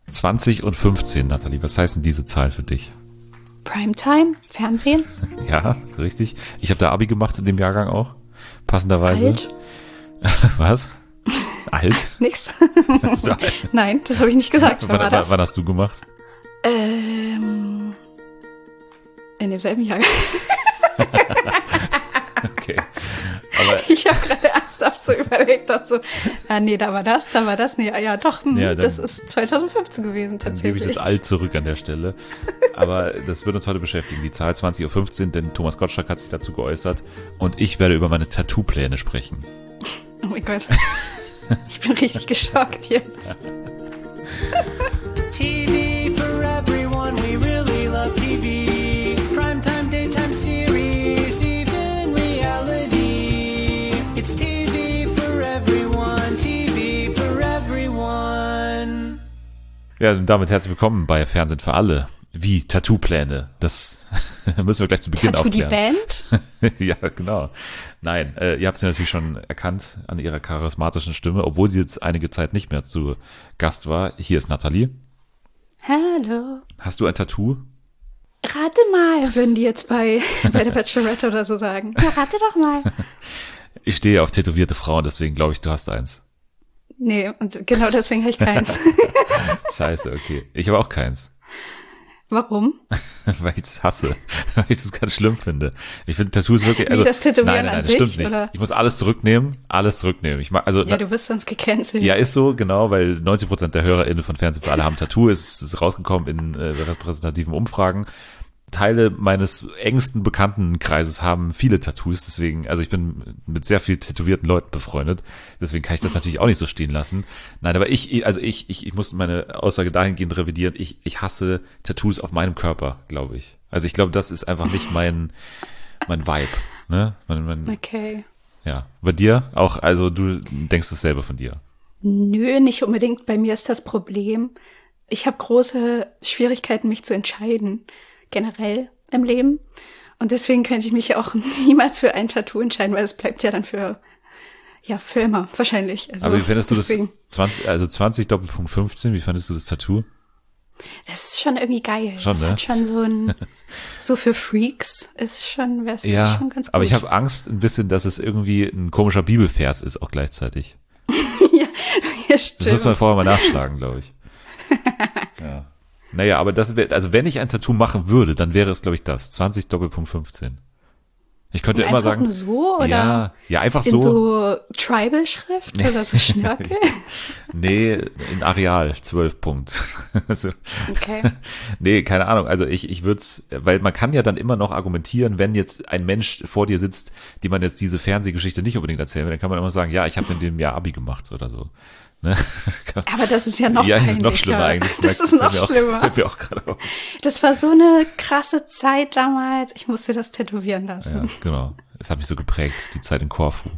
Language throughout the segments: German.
20 und 15, Nathalie. Was heißt denn diese Zahl für dich? Primetime? Fernsehen? Ja, richtig. Ich habe da Abi gemacht in dem Jahrgang auch. Passenderweise. Alt? Was? Alt? Nix. So alt. Nein, das habe ich nicht gesagt. Wann hast du gemacht? In demselben Jahr. Okay. Aber Ich habe gerade ernsthaft so überlegt, dachte so, nee, da war das. Nee, ja doch, Ja, dann- das ist 2015 gewesen dann gebe ich tatsächlich. das alt zurück an der Stelle. Aber das wird uns heute beschäftigen, die Zahl 20.15 Uhr, denn Thomas Gottschalk hat sich dazu geäußert und ich werde über meine Tattoo-Pläne sprechen. Oh mein Gott. Ich bin richtig geschockt jetzt. TV for everyone, we really love TV. Primetime, daytime series, even reality. It's TV for everyone. Ja, und damit herzlich willkommen bei Fernsehen für alle. Wie Tattoo-Pläne. Das müssen wir gleich zu Beginn Tattoo die aufklären. Band? Ja, genau. Nein, ihr habt sie natürlich schon erkannt an ihrer charismatischen Stimme, obwohl sie jetzt einige Zeit nicht mehr zu Gast war. Hier ist Nathalie. Hallo. Hast du ein Tattoo? Rate mal, würden die jetzt bei der Bachelorette oder so sagen. Ja, rate doch mal. Ich stehe auf tätowierte Frauen, deswegen glaube ich, du hast eins. Nee, und genau deswegen habe ich keins. Scheiße, okay. Ich habe auch keins. Warum? Weil ich es hasse. Weil ich es ganz schlimm finde. Ich finde Tattoos wirklich... Wie das Tätowieren nein, an das sich, stimmt nicht. oder? Ich muss alles zurücknehmen. Ich mag, also, Ja, du wirst sonst gecancelt. ja, ist so, genau, weil 90% der HörerInnen von Fernsehen für alle haben Tattoo. Es ist rausgekommen in repräsentativen Umfragen. Teile meines engsten Bekanntenkreises haben viele Tattoos, deswegen, also ich bin mit sehr viel tätowierten Leuten befreundet, deswegen kann ich das natürlich auch nicht so stehen lassen. Nein, aber ich muss meine Aussage dahingehend revidieren, ich hasse Tattoos auf meinem Körper, glaube ich. Also ich glaube, das ist einfach nicht mein Vibe, ne? Okay. Ja. Bei dir auch, also du denkst dasselbe von dir. Nö, nicht unbedingt. Bei mir ist das Problem, ich habe große Schwierigkeiten, mich zu entscheiden, generell im Leben. Und deswegen könnte ich mich auch niemals für ein Tattoo entscheiden, weil es bleibt ja dann für immer, wahrscheinlich. Also Aber wie findest du deswegen, das 20 Doppelpunkt 15, wie fandest du das Tattoo? Das ist schon irgendwie geil. Schon, das ne? hat schon so für Freaks ist schon was, Ja, ist schon ganz gut. aber ich habe Angst ein bisschen, dass es irgendwie ein komischer Bibelvers ist, auch gleichzeitig. ja, Das stimmt. muss man vorher mal nachschlagen, glaube ich. Ja. Naja, aber das wäre, also wenn ich ein Tattoo machen würde, dann wäre es, glaube ich, das. 20 Doppelpunkt 15. Ich könnte immer Einfach sagen. nur so, oder? Ja, einfach in so. so Tribal-Schrift oder so Schnörkel? Nee, in Areal, 12 Punkt. Also, Okay. nee, keine Ahnung. Also ich würde es, weil man kann ja dann immer noch argumentieren, wenn jetzt ein Mensch vor dir sitzt, die man jetzt diese Fernsehgeschichte nicht unbedingt erzählen will, dann kann man immer sagen, ja, ich habe in dem Jahr Abi gemacht oder so. Ne? Aber das ist ja noch Ja, das peinlicher. ist noch schlimmer eigentlich. Das ist noch schlimmer. Fällt mir auch gerade auf. Das war so eine krasse Zeit damals. Ich musste das tätowieren lassen. Ja, genau. Es hat mich so geprägt, die Zeit in Korfu.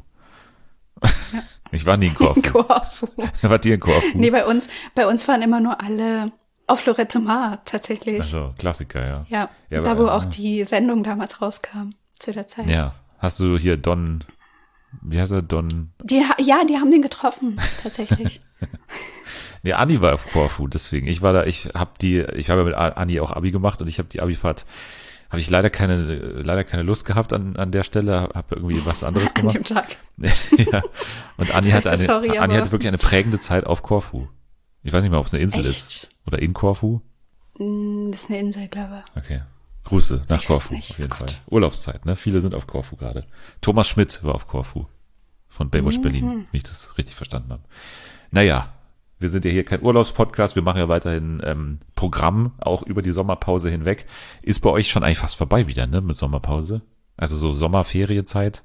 Ich war nie in Korfu. Korfu. Wart ihr in Korfu? Nee, bei uns waren immer nur alle auf Lorette Mar, tatsächlich. Also, Klassiker, ja. Ja, Ja, da aber, wo auch die Sendung damals rauskam, zu der Zeit. Ja. Hast du hier Don, wie heißt er, Don? Die haben den getroffen, tatsächlich. Nee, Anni war auf Korfu, deswegen. Ich habe ja mit Anni auch Abi gemacht und ich habe die Abifahrt, habe ich leider keine Lust gehabt an der Stelle, habe irgendwie was anderes An gemacht. dem Tag. Ja. Und Anni hatte Sorry, Anni aber- hatte wirklich eine prägende Zeit auf Korfu. Ich weiß nicht mal, ob es eine Insel Echt? ist. Oder in Korfu. Das ist eine Insel, glaube ich. Okay. Grüße nach Ich weiß Korfu, nicht. auf jeden Oh Gott. Fall. Urlaubszeit, ne? Viele sind auf Korfu gerade. Thomas Schmidt war auf Korfu. Von Baywatch Mhm. Berlin, wie ich das richtig verstanden habe. Naja, wir sind ja hier kein Urlaubspodcast, wir machen ja weiterhin Programm, auch über die Sommerpause hinweg. Ist bei euch schon eigentlich fast vorbei wieder, ne, mit Sommerpause? Also so Sommerferienzeit?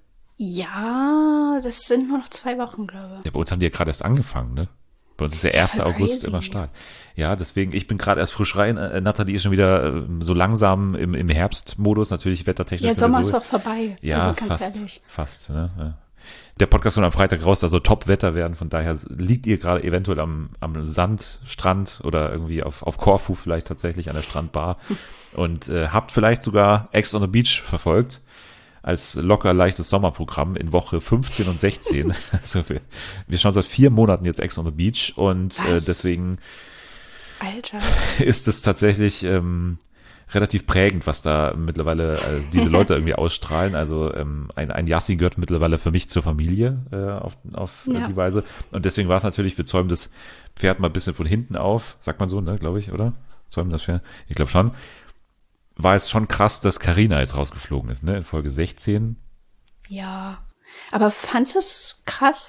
Ja, das sind nur noch 2 Wochen, glaube ich. Ja, bei uns haben die ja gerade erst angefangen, ne? Bei uns ist der 1. voll August crazy. immer Start. Ja, deswegen, ich bin gerade erst frisch rein. Nathalie ist schon wieder so langsam im Herbstmodus, natürlich wettertechnisch. Ja, Sommer ist sowieso. auch vorbei. Ja, also ganz fast. ehrlich. Fast. Ne? Ja. Der Podcast kommt am Freitag raus, da soll Top-Wetter werden, von daher liegt ihr gerade eventuell am Sandstrand oder irgendwie auf Korfu vielleicht tatsächlich an der Strandbar und habt vielleicht sogar Ex on the Beach verfolgt als locker leichtes Sommerprogramm in Woche 15 und 16. Also wir schauen seit 4 Monaten jetzt Ex on the Beach und Was? deswegen Alter. ist es tatsächlich relativ prägend, was da mittlerweile diese Leute irgendwie ausstrahlen. Also ein Yassin gehört mittlerweile für mich zur Familie auf Ja. die Weise. Und deswegen war es natürlich, wir zäumen das Pferd mal ein bisschen von hinten auf, sagt man so, ne, glaube ich, oder? Zäumen das Pferd? Ich glaube schon. War es schon krass, dass Carina jetzt rausgeflogen ist, ne, in Folge 16. Ja. Aber fandst du es krass?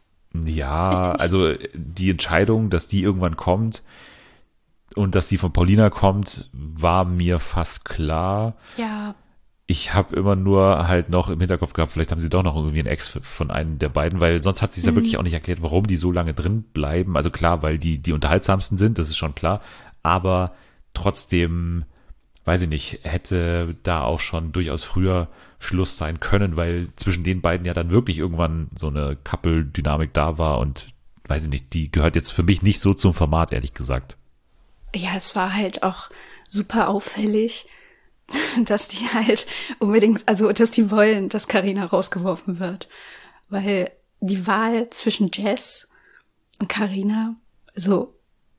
Ja, Richtig? also die Entscheidung, dass die irgendwann kommt und dass die von Paulina kommt, war mir fast klar. Ja. Ich habe immer nur halt noch im Hinterkopf gehabt, vielleicht haben sie doch noch irgendwie einen Ex von einem der beiden, weil sonst hat sie es ja wirklich auch nicht erklärt, warum die so lange drin bleiben. Also klar, weil die unterhaltsamsten sind, das ist schon klar, aber trotzdem, weiß ich nicht, hätte da auch schon durchaus früher Schluss sein können, weil zwischen den beiden ja dann wirklich irgendwann so eine Couple-Dynamik da war und weiß ich nicht, die gehört jetzt für mich nicht so zum Format, ehrlich gesagt. Ja, es war halt auch super auffällig, dass die halt unbedingt, also dass die wollen, dass Carina rausgeworfen wird. Weil die Wahl zwischen Jess und Carina, also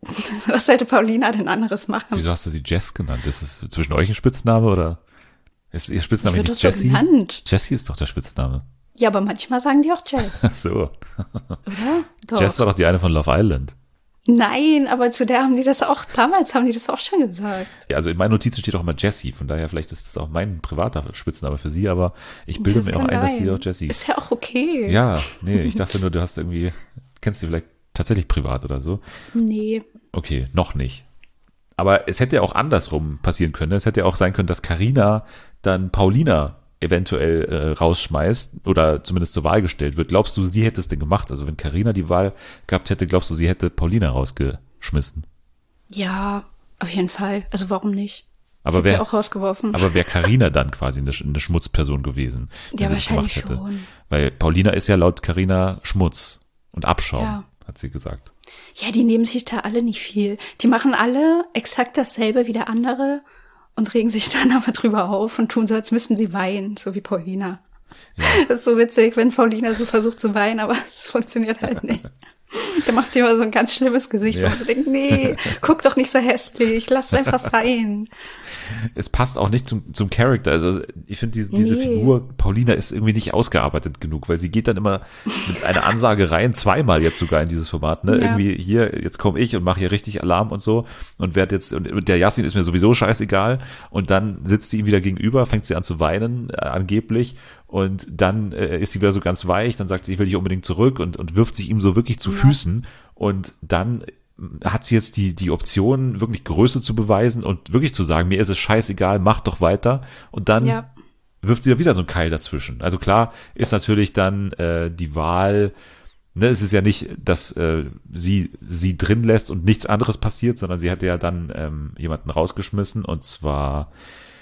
was sollte Paulina denn anderes machen? Wieso hast du sie Jess genannt? Ist es zwischen euch ein Spitzname oder ist ihr Spitzname Wird nicht das so Jessie? genannt? Jessie ist doch der Spitzname. Ja, aber manchmal sagen die auch Jess, Ach so. oder? Doch. Jess war doch die eine von Love Island. Nein, aber zu der haben die das auch, damals haben die das auch schon gesagt. Ja, also in meinen Notizen steht auch immer Jessie, von daher vielleicht ist das auch mein privater Spitzname für sie, aber ich bilde Das mir auch kann ein, dass sie sein. doch Jessie. Ist ja auch okay. Ja, nee, ich dachte nur, du hast irgendwie, kennst du vielleicht tatsächlich privat oder so. Nee. Okay, noch nicht. Aber es hätte ja auch andersrum passieren können. Es hätte ja auch sein können, dass Carina dann Paulina eventuell rausschmeißt oder zumindest zur Wahl gestellt wird. Glaubst du, sie hätte es denn gemacht? Also wenn Carina die Wahl gehabt hätte, glaubst du, sie hätte Paulina rausgeschmissen? Ja, auf jeden Fall. Also warum nicht? Aber Hätte sie wer auch rausgeworfen. Aber wäre Carina dann quasi eine Schmutzperson gewesen, wenn Ja, sie das gemacht wahrscheinlich hätte? schon. Weil Paulina ist ja laut Carina Schmutz und Abschaum, Ja. hat sie gesagt. Ja, die nehmen sich da alle nicht viel. Die machen alle exakt dasselbe wie der andere und regen sich dann aber drüber auf und tun so, als müssten sie weinen, so wie Paulina. Ja. Das ist so witzig, wenn Paulina so versucht zu weinen, aber es funktioniert halt nicht. Da macht sie immer so ein ganz schlimmes Gesicht, Ja. wo sie denkt, nee, guck doch nicht so hässlich, lass es einfach sein. Es passt auch nicht zum Charakter. Also ich finde diese Nee. Figur, Paulina, ist irgendwie nicht ausgearbeitet genug, weil sie geht dann immer mit einer Ansage rein, zweimal jetzt sogar in dieses Format, ne? Ja. Irgendwie hier, jetzt komme ich und mache hier richtig Alarm und so und werd jetzt, und der Yassin ist mir sowieso scheißegal und dann sitzt sie ihm wieder gegenüber, fängt sie an zu weinen, angeblich, und dann ist sie wieder so ganz weich, dann sagt sie, ich will dich unbedingt zurück und wirft sich ihm so wirklich zu Füßen und dann hat sie jetzt die Option, wirklich Größe zu beweisen und wirklich zu sagen, mir ist es scheißegal, mach doch weiter. Und dann Ja. wirft sie da wieder so einen Keil dazwischen. Also klar ist natürlich dann die Wahl, ne, es ist ja nicht, dass sie drin lässt und nichts anderes passiert, sondern sie hat ja dann jemanden rausgeschmissen und zwar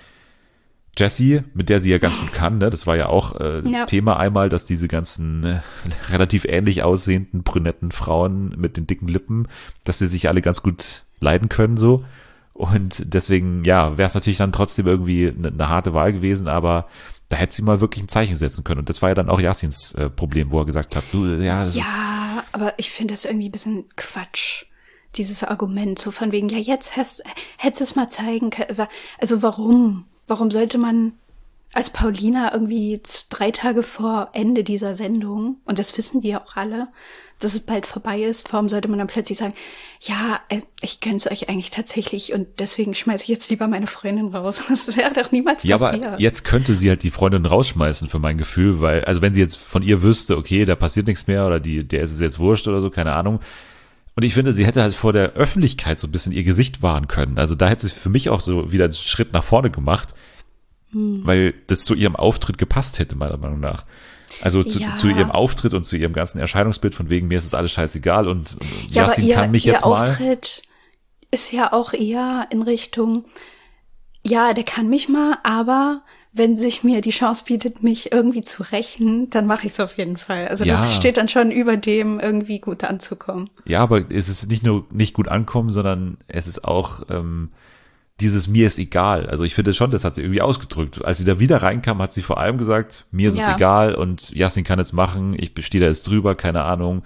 Jessie, mit der sie ja ganz gut kann, ne? Das war ja auch Ja. Thema einmal, dass diese ganzen relativ ähnlich aussehenden brünetten Frauen mit den dicken Lippen, dass sie sich alle ganz gut leiden können so. Und deswegen, ja, wäre es natürlich dann trotzdem irgendwie eine harte Wahl gewesen, aber da hätte sie mal wirklich ein Zeichen setzen können. Und das war ja dann auch Yassins Problem, wo er gesagt hat, du, ja, das ist, Ja, aber ich finde das irgendwie ein bisschen Quatsch. Dieses Argument so von wegen, ja, jetzt hättest du es mal zeigen können. Also warum? Warum sollte man als Paulina irgendwie 3 Tage vor Ende dieser Sendung, und das wissen die ja auch alle, dass es bald vorbei ist, warum sollte man dann plötzlich sagen, ja, ich gönn's euch eigentlich tatsächlich und deswegen schmeiße ich jetzt lieber meine Freundin raus. Das wäre doch niemals ja, passiert. aber jetzt könnte sie halt die Freundin rausschmeißen für mein Gefühl, weil, also wenn sie jetzt von ihr wüsste, okay, da passiert nichts mehr oder der ist es jetzt wurscht oder so, keine Ahnung. Und ich finde, sie hätte halt vor der Öffentlichkeit so ein bisschen ihr Gesicht wahren können. Also da hätte sie für mich auch so wieder einen Schritt nach vorne gemacht, weil das zu ihrem Auftritt gepasst hätte, meiner Meinung nach. Also Ja. zu ihrem Auftritt und zu ihrem ganzen Erscheinungsbild von wegen, mir ist es alles scheißegal und Ja, aber Yassin kann mich ihr jetzt mal. Auftritt ist ja auch eher in Richtung, ja, der kann mich mal, aber wenn sich mir die Chance bietet, mich irgendwie zu rächen, dann mache ich es auf jeden Fall. Also Ja. das steht dann schon über dem, irgendwie gut anzukommen. Ja, aber es ist nicht nur nicht gut ankommen, sondern es ist auch dieses mir ist egal. Also ich finde schon, das hat sie irgendwie ausgedrückt. Als sie da wieder reinkam, hat sie vor allem gesagt, mir ist es Ja. egal und Yassin kann es machen, ich stehe da jetzt drüber, keine Ahnung.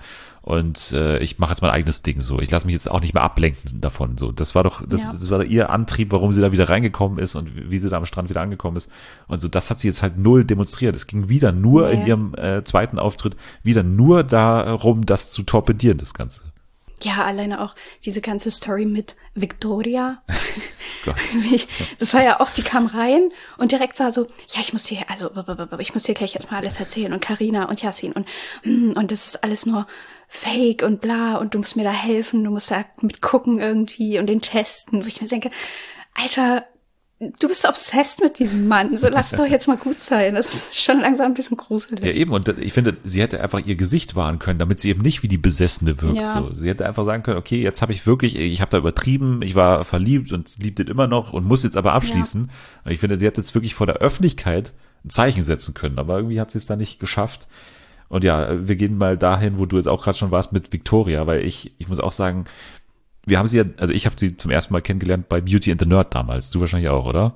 und ich mache jetzt mein eigenes Ding so. Ich lasse mich jetzt auch nicht mehr ablenken davon. So, das war doch ihr Antrieb, warum sie da wieder reingekommen ist und wie sie da am Strand wieder angekommen ist. Und so, das hat sie jetzt halt null demonstriert. Es ging wieder nur in ihrem zweiten Auftritt wieder nur darum, das zu torpedieren, das Ganze. Ja, alleine auch diese ganze Story mit Victoria. Gott. Das war ja auch, die kam rein und direkt war so, ja, ich muss dir gleich jetzt mal alles erzählen und Carina und Yassin und das ist alles nur Fake und bla und du musst mir da helfen, du musst da mitgucken irgendwie und den testen, wo ich mir denke, Alter, du bist obsessed mit diesem Mann, so lass doch jetzt mal gut sein. Das ist schon langsam ein bisschen gruselig. Ja, eben, und ich finde, sie hätte einfach ihr Gesicht wahren können, damit sie eben nicht wie die Besessene wirkt. Ja. So, sie hätte einfach sagen können, okay, jetzt habe ich da übertrieben, ich war verliebt und liebt den immer noch und muss jetzt aber abschließen. Ja. Und ich finde, sie hätte jetzt wirklich vor der Öffentlichkeit ein Zeichen setzen können, aber irgendwie hat sie es da nicht geschafft. Und ja, wir gehen mal dahin, wo du jetzt auch gerade schon warst mit Victoria, weil ich muss auch sagen, ich habe sie zum ersten Mal kennengelernt bei Beauty and the Nerd damals. Du wahrscheinlich auch, oder?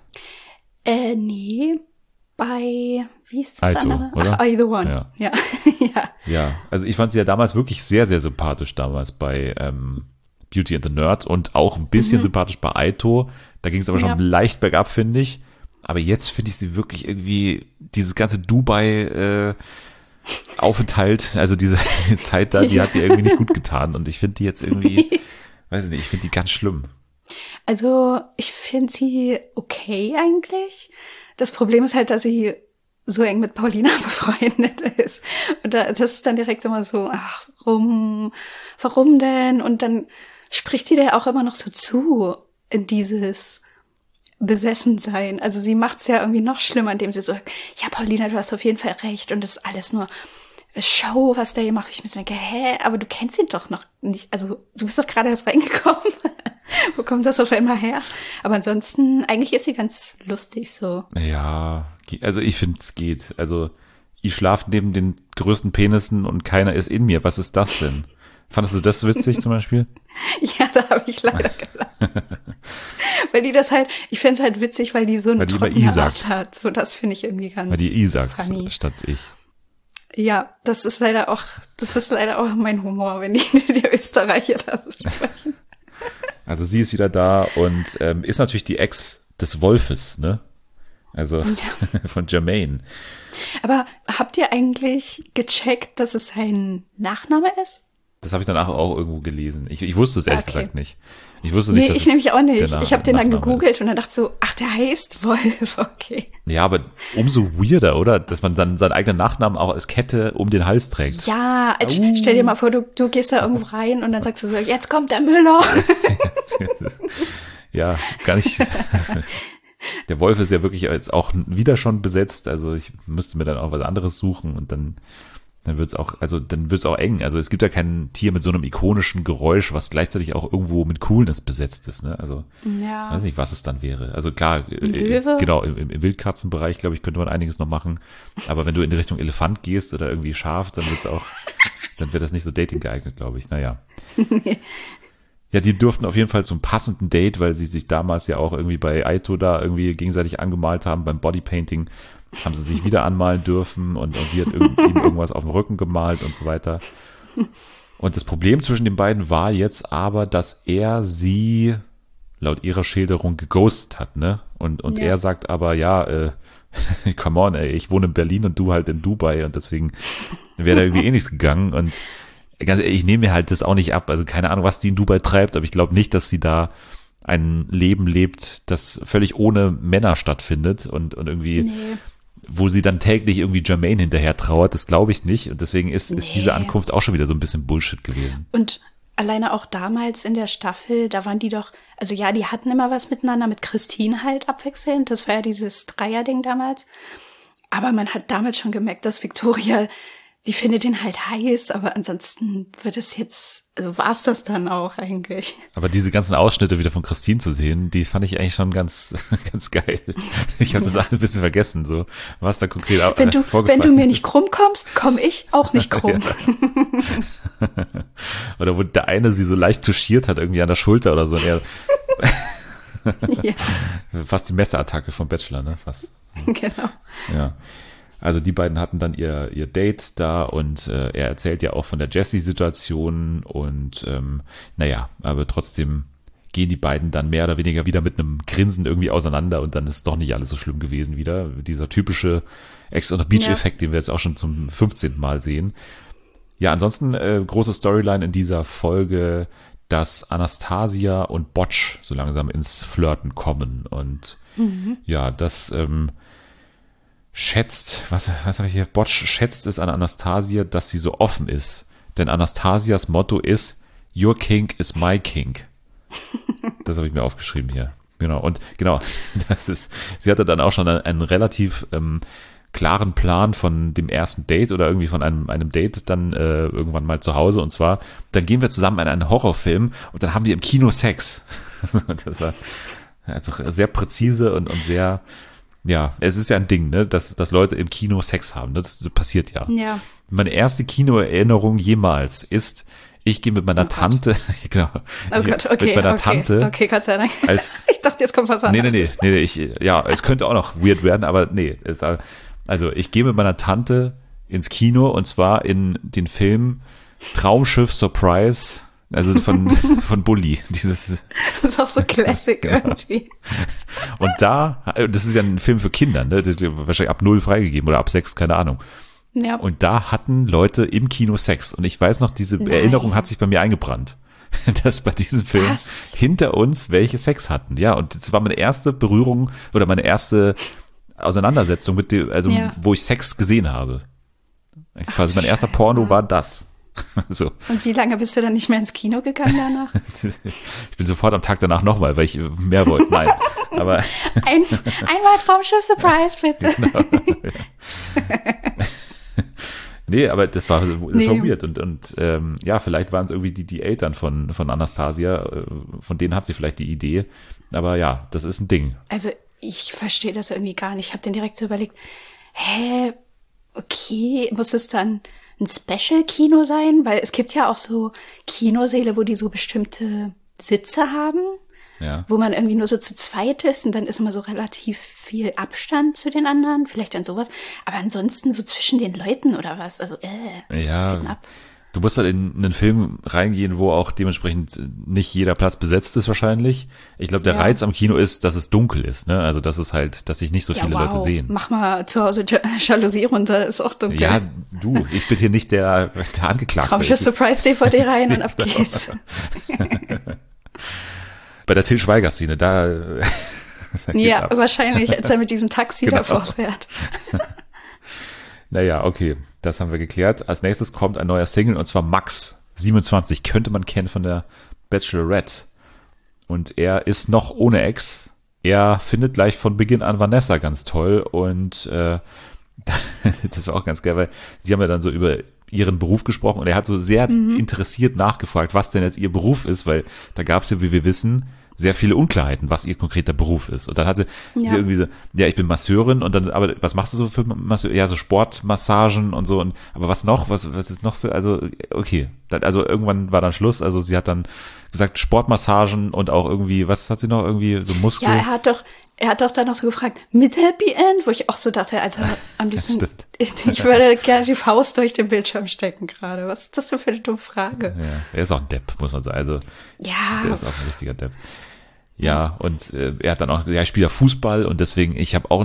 Nee, bei, wie ist das Aito, andere? oder? Ach, I the One. Ja. Ja, also ich fand sie ja damals wirklich sehr, sehr sympathisch damals bei Beauty and the Nerd und auch ein bisschen sympathisch bei Aito. Da ging es aber schon leicht bergab, finde ich. Aber jetzt finde ich sie wirklich irgendwie, dieses ganze Dubai Aufenthalt, also diese Zeit da, die hat dir irgendwie nicht gut getan und ich finde die jetzt irgendwie, weiß ich nicht, ich finde die ganz schlimm. Also ich finde sie okay eigentlich. Das Problem ist halt, dass sie so eng mit Paulina befreundet ist. Und das ist dann direkt immer so, ach, warum denn? Und dann spricht die der auch immer noch so zu in dieses Besessensein. Also sie macht es ja irgendwie noch schlimmer, indem sie so, ja, Paulina, du hast auf jeden Fall recht und das ist alles nur Show, was der hier macht. Ich mir so denke, aber du kennst ihn doch noch nicht. Also du bist doch gerade erst reingekommen. Wo kommt das auf einmal her? Aber ansonsten, eigentlich ist sie ganz lustig so. Ja, also ich finde, es geht. Also ich schlafe neben den größten Penissen und keiner ist in mir. Was ist das denn? Fandest du das witzig zum Beispiel? Ja, da habe ich leider gelacht. Weil die das halt, ich find's halt witzig, weil die so einen trockenen Art hat. So, das finde ich irgendwie ganz weil die sagt funny. Statt ich. Ja, das ist leider auch mein Humor, wenn die der Österreicher da so sprechen. Also sie ist wieder da und ist natürlich die Ex des Wolfes, ne? Also von Jermaine. Aber habt ihr eigentlich gecheckt, dass es sein Nachname ist? Das habe ich danach auch irgendwo gelesen. Ich wusste es ehrlich gesagt nicht. Ich wusste nicht, dass ich nämlich auch nicht. Ich habe den dann Nachname gegoogelt ist. Und dann dachte so, ach, der heißt Wolf, okay. Ja, aber umso weirder, oder? Dass man dann seinen eigenen Nachnamen auch als Kette um den Hals trägt. Ja, stell dir mal vor, du gehst da irgendwo rein und dann sagst du so, jetzt kommt der Müller. Ja, gar nicht. Der Wolf ist ja wirklich jetzt auch wieder schon besetzt. Also ich müsste mir dann auch was anderes suchen und dann wird's auch eng. Also es gibt ja kein Tier mit so einem ikonischen Geräusch, was gleichzeitig auch irgendwo mit Coolness besetzt ist, ne? Also, weiß nicht, was es dann wäre. Also klar, genau, im Wildkatzenbereich, glaube ich, könnte man einiges noch machen. Aber wenn du in die Richtung Elefant gehst oder irgendwie Schaf, dann wäre das nicht so dating geeignet, glaube ich. Naja. Ja, die durften auf jeden Fall zum passenden Date, weil sie sich damals ja auch irgendwie bei Aito da irgendwie gegenseitig angemalt haben beim Bodypainting. Haben sie sich wieder anmalen dürfen und sie hat ihm irgendwas auf dem Rücken gemalt und so weiter. Und das Problem zwischen den beiden war jetzt aber, dass er sie laut ihrer Schilderung geghostet hat, ne? Und er sagt aber, ja, come on, ey, ich wohne in Berlin und du halt in Dubai und deswegen wäre da irgendwie nichts gegangen und ganz ehrlich, ich nehme mir halt das auch nicht ab. Also keine Ahnung, was die in Dubai treibt, aber ich glaube nicht, dass sie da ein Leben lebt, das völlig ohne Männer stattfindet und irgendwie wo sie dann täglich irgendwie Jermaine hinterher trauert, das glaube ich nicht. Und deswegen ist diese Ankunft auch schon wieder so ein bisschen Bullshit gewesen. Und alleine auch damals in der Staffel, da waren die doch, also ja, die hatten immer was miteinander, mit Christine halt abwechselnd. Das war ja dieses Dreierding damals. Aber man hat damals schon gemerkt, dass Victoria, die findet ihn halt heiß, aber ansonsten wird es jetzt, also war es das dann auch eigentlich. Aber diese ganzen Ausschnitte wieder von Christine zu sehen, die fand ich eigentlich schon ganz, ganz geil. Ich habe das alles ein bisschen vergessen, so was da konkret wenn du mir nicht krumm kommst, komme ich auch nicht krumm. Oder wo der eine sie so leicht touchiert hat, irgendwie an der Schulter oder so. Und fast die Messerattacke vom Bachelor, ne? Fast. Genau. Ja. Also die beiden hatten dann ihr Date da und er erzählt ja auch von der Jessie-Situation und naja, aber trotzdem gehen die beiden dann mehr oder weniger wieder mit einem Grinsen irgendwie auseinander und dann ist doch nicht alles so schlimm gewesen wieder. Dieser typische Ex on the Beach-Effekt, den wir jetzt auch schon zum 15. Mal sehen. Ja, ansonsten große Storyline in dieser Folge, dass Anastasia und Botsch so langsam ins Flirten kommen und ja, das was habe ich hier? Botsch schätzt es an Anastasia, dass sie so offen ist. Denn Anastasias Motto ist, your kink is my kink. Das habe ich mir aufgeschrieben hier. Genau. Und genau, sie hatte dann auch schon einen relativ klaren Plan von dem ersten Date oder irgendwie von einem Date dann irgendwann mal zu Hause. Und zwar, dann gehen wir zusammen in einen Horrorfilm und dann haben wir im Kino Sex. Das war also sehr präzise und sehr, ja, es ist ja ein Ding, ne, dass Leute im Kino Sex haben. Das passiert ja. Ja. Meine erste Kinoerinnerung jemals ist, ich gehe mit meiner Tante, genau. Oh Gott, okay, mit meiner Tante. Okay, Gott sei Dank. Ich dachte, jetzt kommt was anderes. Nee, es könnte auch noch weird werden, aber nee. Also ich gehe mit meiner Tante ins Kino und zwar in den Film Traumschiff Surprise, also von Bully. Das ist auch so Classic irgendwie. Und das ist ja ein Film für Kinder, ne? Das ist wahrscheinlich ab 0 freigegeben oder ab 6, keine Ahnung. Ja. Und da hatten Leute im Kino Sex. Und ich weiß noch, diese Erinnerung hat sich bei mir eingebrannt, dass bei diesem Film hinter uns welche Sex hatten. Ja, und das war meine erste Berührung oder meine erste Auseinandersetzung mit dem, also wo ich Sex gesehen habe. Quasi mein erster Porno war das. So. Und wie lange bist du dann nicht mehr ins Kino gegangen danach? Ich bin sofort am Tag danach nochmal, weil ich mehr wollte. Nein, aber einmal Traumschiff Surprise, bitte. Genau. Nee, aber das war weird und ja, vielleicht waren es irgendwie die Eltern von Anastasia, von denen hat sie vielleicht die Idee, aber ja, das ist ein Ding. Also ich verstehe das irgendwie gar nicht. Ich habe dann direkt so überlegt, okay, muss es dann ein Special-Kino sein? Weil es gibt ja auch so Kinosäle, wo die so bestimmte Sitze haben, wo man irgendwie nur so zu zweit ist und dann ist immer so relativ viel Abstand zu den anderen, vielleicht dann sowas. Aber ansonsten so zwischen den Leuten oder was? Also, was geht denn ab? Du musst halt in einen Film reingehen, wo auch dementsprechend nicht jeder Platz besetzt ist wahrscheinlich. Ich glaube, der Reiz am Kino ist, dass es dunkel ist, ne? Also das ist halt, dass sich nicht so viele Leute sehen. Mach mal zu Hause Jalousie runter, ist auch dunkel. Ja, ich bin hier nicht der Angeklagte. Traumschiff Surprise DVD rein und ab geht's. Bei der Til Schweiger-Szene, da ja, ab. Wahrscheinlich, als er mit diesem Taxi davor fährt. Naja, okay, das haben wir geklärt. Als nächstes kommt ein neuer Single und zwar Max 27, könnte man kennen von der Bachelorette. Und er ist noch ohne Ex. Er findet gleich von Beginn an Vanessa ganz toll und das war auch ganz geil, weil sie haben ja dann so über ihren Beruf gesprochen und er hat so sehr interessiert nachgefragt, was denn jetzt ihr Beruf ist, weil da gab es ja, wie wir wissen, sehr viele Unklarheiten, was ihr konkreter Beruf ist. Und dann hatte sie irgendwie so, ja, ich bin Masseurin und dann, aber was machst du so für Masseur? Ja, so Sportmassagen und so. Und aber was noch? Was ist noch für, also, okay. Also irgendwann war dann Schluss. Also sie hat dann gesagt, Sportmassagen und auch irgendwie, was hat sie noch? Irgendwie so Muskeln. Ja, er hat doch dann noch so gefragt, mit Happy End, wo ich auch so dachte, Alter, am liebsten, ich würde gerne die Faust durch den Bildschirm stecken gerade. Was ist das denn für eine dumme Frage? Ja, er ist auch ein Depp, muss man sagen. Also, der ist auch ein richtiger Depp. Ja, und er hat dann auch, er spielt ja Fußball und deswegen, ich habe auch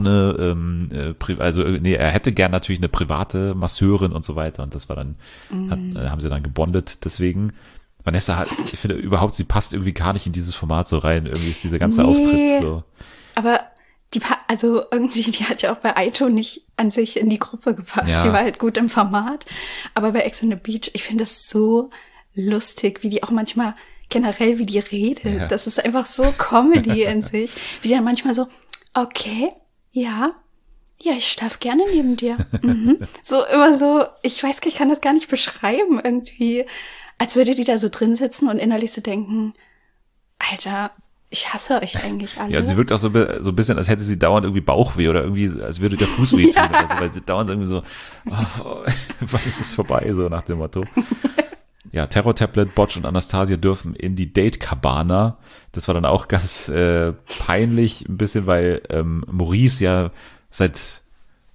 er hätte gern natürlich eine private Masseurin und so weiter und das war dann, haben sie dann gebondet, deswegen, Vanessa ich finde überhaupt, sie passt irgendwie gar nicht in dieses Format so rein, irgendwie ist dieser ganze Auftritt so. Aber die hat ja auch bei Aito nicht an sich in die Gruppe gepasst, sie war halt gut im Format, aber bei Ex on the Beach, ich finde es so lustig, wie die auch manchmal generell, wie die redet. Ja. Das ist einfach so Comedy in sich. Wie die dann manchmal so, okay, ja, ich schlaf gerne neben dir. So immer so, ich weiß, ich kann das gar nicht beschreiben irgendwie, als würde die da so drin sitzen und innerlich so denken, Alter, ich hasse euch eigentlich alle. Ja, und sie wirkt auch so ein bisschen, als hätte sie dauernd irgendwie Bauchweh oder irgendwie, als würde der Fuß weh tun oder so, weil sie dauernd irgendwie so, wann ist es vorbei, so nach dem Motto. Ja, Terror-Tablet, Botsch und Anastasia dürfen in die Date-Cabana. Das war dann auch ganz peinlich ein bisschen, weil Maurice ja seit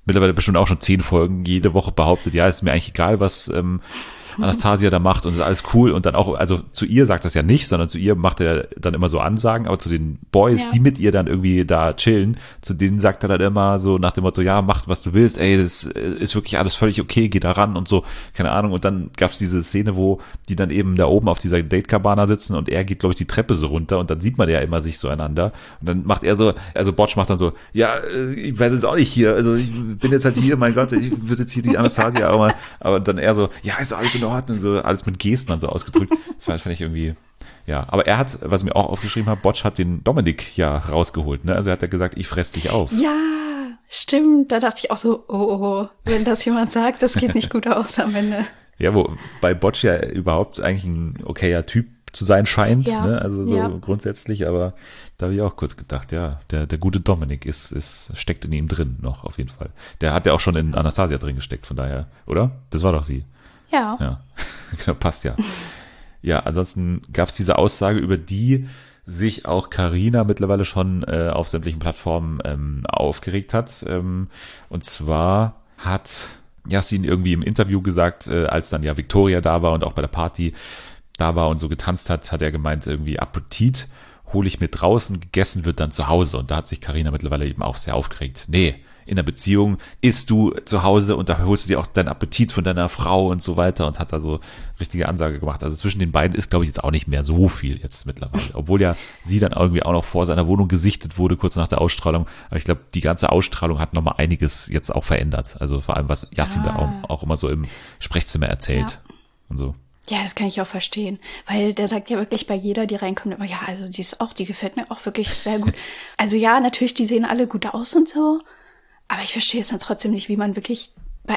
mittlerweile bestimmt auch schon 10 Folgen, jede Woche behauptet, ja, ist mir eigentlich egal, was Anastasia da macht und ist alles cool und dann auch, also zu ihr sagt das ja nicht, sondern zu ihr macht er dann immer so Ansagen, aber zu den Boys, die mit ihr dann irgendwie da chillen, zu denen sagt er dann immer so nach dem Motto, ja, mach was du willst, ey, das ist wirklich alles völlig okay, geh da ran und so, keine Ahnung. Und dann gab's diese Szene, wo die dann eben da oben auf dieser Date-Cabana sitzen und er geht, glaube ich, die Treppe so runter und dann sieht man ja immer sich so einander und dann macht er so, also Botsch macht dann so, ja, ich weiß jetzt auch nicht hier, also ich bin jetzt halt hier, mein Gott, ich würde jetzt hier die Anastasia auch mal, aber dann er so, ja, ist doch alles in Ordnung, so alles mit Gesten dann so ausgedrückt. Das fand ich irgendwie, ja. Aber er hat, was ich mir auch aufgeschrieben habe, Botsch hat den Dominik ja rausgeholt, ne? Also er hat ja gesagt, ich fress dich auf. Ja, stimmt. Da dachte ich auch so, oh, wenn das jemand sagt, das geht nicht gut aus am Ende. Ja, wo bei Botsch ja überhaupt eigentlich ein okayer Typ zu sein scheint, ne? Also so grundsätzlich, aber da habe ich auch kurz gedacht, ja, der gute Dominik steckt in ihm drin noch auf jeden Fall. Der hat ja auch schon in Anastasia drin gesteckt, von daher, oder? Das war doch sie. Ja. Genau, passt ja. Ja, ansonsten gab es diese Aussage, über die sich auch Carina mittlerweile schon auf sämtlichen Plattformen aufgeregt hat. Und zwar hat Yassin irgendwie im Interview gesagt, als dann ja Victoria da war und auch bei der Party da war und so getanzt hat, hat er gemeint, irgendwie Appetit hole ich mir draußen, gegessen wird dann zu Hause. Und da hat sich Carina mittlerweile eben auch sehr aufgeregt. Nee, in der Beziehung isst du zu Hause und da holst du dir auch deinen Appetit von deiner Frau und so weiter und hat da so richtige Ansage gemacht. Also zwischen den beiden ist, glaube ich, jetzt auch nicht mehr so viel jetzt mittlerweile. Obwohl ja sie dann irgendwie auch noch vor seiner Wohnung gesichtet wurde, kurz nach der Ausstrahlung. Aber ich glaube, die ganze Ausstrahlung hat nochmal einiges jetzt auch verändert. Also vor allem, was Yassin da auch immer so im Sprechzimmer erzählt und so. Ja, das kann ich auch verstehen, weil der sagt ja wirklich bei jeder, die reinkommt, immer, ja, also die gefällt mir auch wirklich sehr gut. Also ja, natürlich, die sehen alle gut aus und so, aber ich verstehe es dann trotzdem nicht, wie man wirklich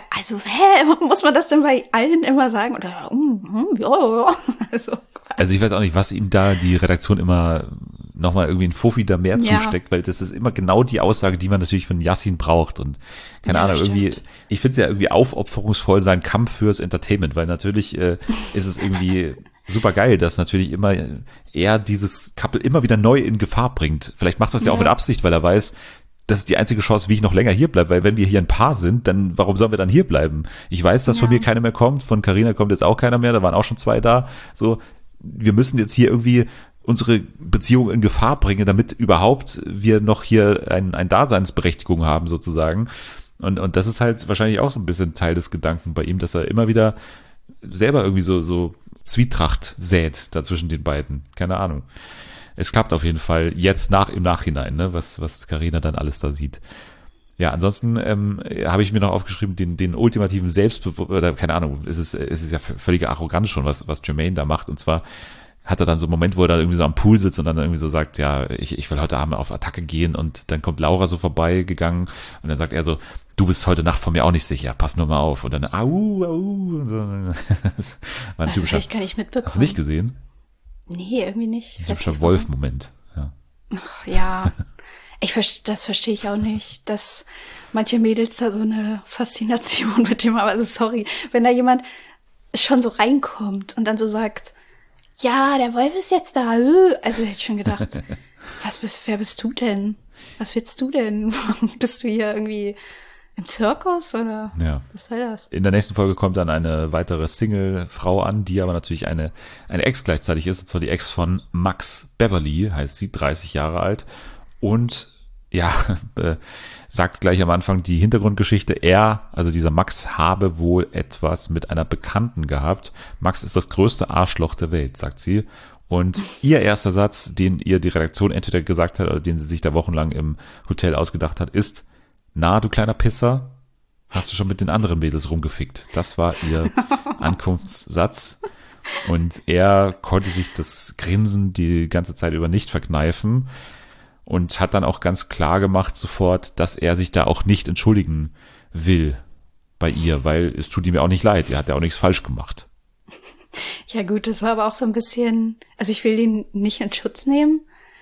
muss man das denn bei allen immer sagen? Oder, ja. Also ich weiß auch nicht, was ihm da die Redaktion immer nochmal irgendwie ein Fuffi da mehr zusteckt, weil das ist immer genau die Aussage, die man natürlich von Yassin braucht und keine Ahnung, stimmt. irgendwie, ich finde es ja irgendwie aufopferungsvoll, sein Kampf fürs Entertainment, weil natürlich ist es irgendwie super geil, dass natürlich immer er dieses Couple immer wieder neu in Gefahr bringt. Vielleicht macht das ja auch mit Absicht, weil er weiß, das ist die einzige Chance, wie ich noch länger hier bleibe, weil wenn wir hier ein Paar sind, dann warum sollen wir dann hier bleiben? Ich weiß, dass von mir keiner mehr kommt, von Carina kommt jetzt auch keiner mehr, da waren auch schon 2 da. So, wir müssen jetzt hier irgendwie unsere Beziehung in Gefahr bringen, damit überhaupt wir noch hier ein Daseinsberechtigung haben sozusagen. Und das ist halt wahrscheinlich auch so ein bisschen Teil des Gedanken bei ihm, dass er immer wieder selber irgendwie so Zwietracht sät da zwischen den beiden. Keine Ahnung. Es klappt auf jeden Fall jetzt im Nachhinein, ne, was Carina dann alles da sieht. Ja, ansonsten habe ich mir noch aufgeschrieben, den ultimativen oder keine Ahnung, es ist ja völlige Arroganz schon, was Jermaine da macht. Und zwar hat er dann so einen Moment, wo er dann irgendwie so am Pool sitzt und dann irgendwie so sagt, ja, ich will heute Abend auf Attacke gehen und dann kommt Laura so vorbeigegangen und dann sagt er so, du bist heute Nacht von mir auch nicht sicher, pass nur mal auf. Und dann au, und so. Das war ein typischer, kann ich mitbekommen. Hast du nicht gesehen? Nee, irgendwie nicht. Ein typischer Wolf-Moment, ja. Ja, das verstehe ich auch nicht, dass manche Mädels da so eine Faszination mit dem haben. Also sorry, wenn da jemand schon so reinkommt und dann so sagt, ja, der Wolf ist jetzt da. Also hätte ich schon gedacht, wer bist du denn? Was willst du denn? Bist du hier irgendwie im Zirkus oder was soll das? In der nächsten Folge kommt dann eine weitere Single-Frau an, die aber natürlich eine Ex gleichzeitig ist, und zwar die Ex von Max Beverly, heißt sie, 30 Jahre alt und sagt gleich am Anfang die Hintergrundgeschichte, also dieser Max habe wohl etwas mit einer Bekannten gehabt. Max ist das größte Arschloch der Welt, sagt sie. Und ihr erster Satz, den ihr die Redaktion entweder gesagt hat oder den sie sich da wochenlang im Hotel ausgedacht hat, ist, na, du kleiner Pisser, hast du schon mit den anderen Mädels rumgefickt? Das war ihr Ankunftssatz. Und er konnte sich das Grinsen die ganze Zeit über nicht verkneifen und hat dann auch ganz klar gemacht sofort, dass er sich da auch nicht entschuldigen will bei ihr, weil es tut ihm ja auch nicht leid, er hat ja auch nichts falsch gemacht. Ja gut, das war aber auch so ein bisschen, also ich will ihn nicht in Schutz nehmen,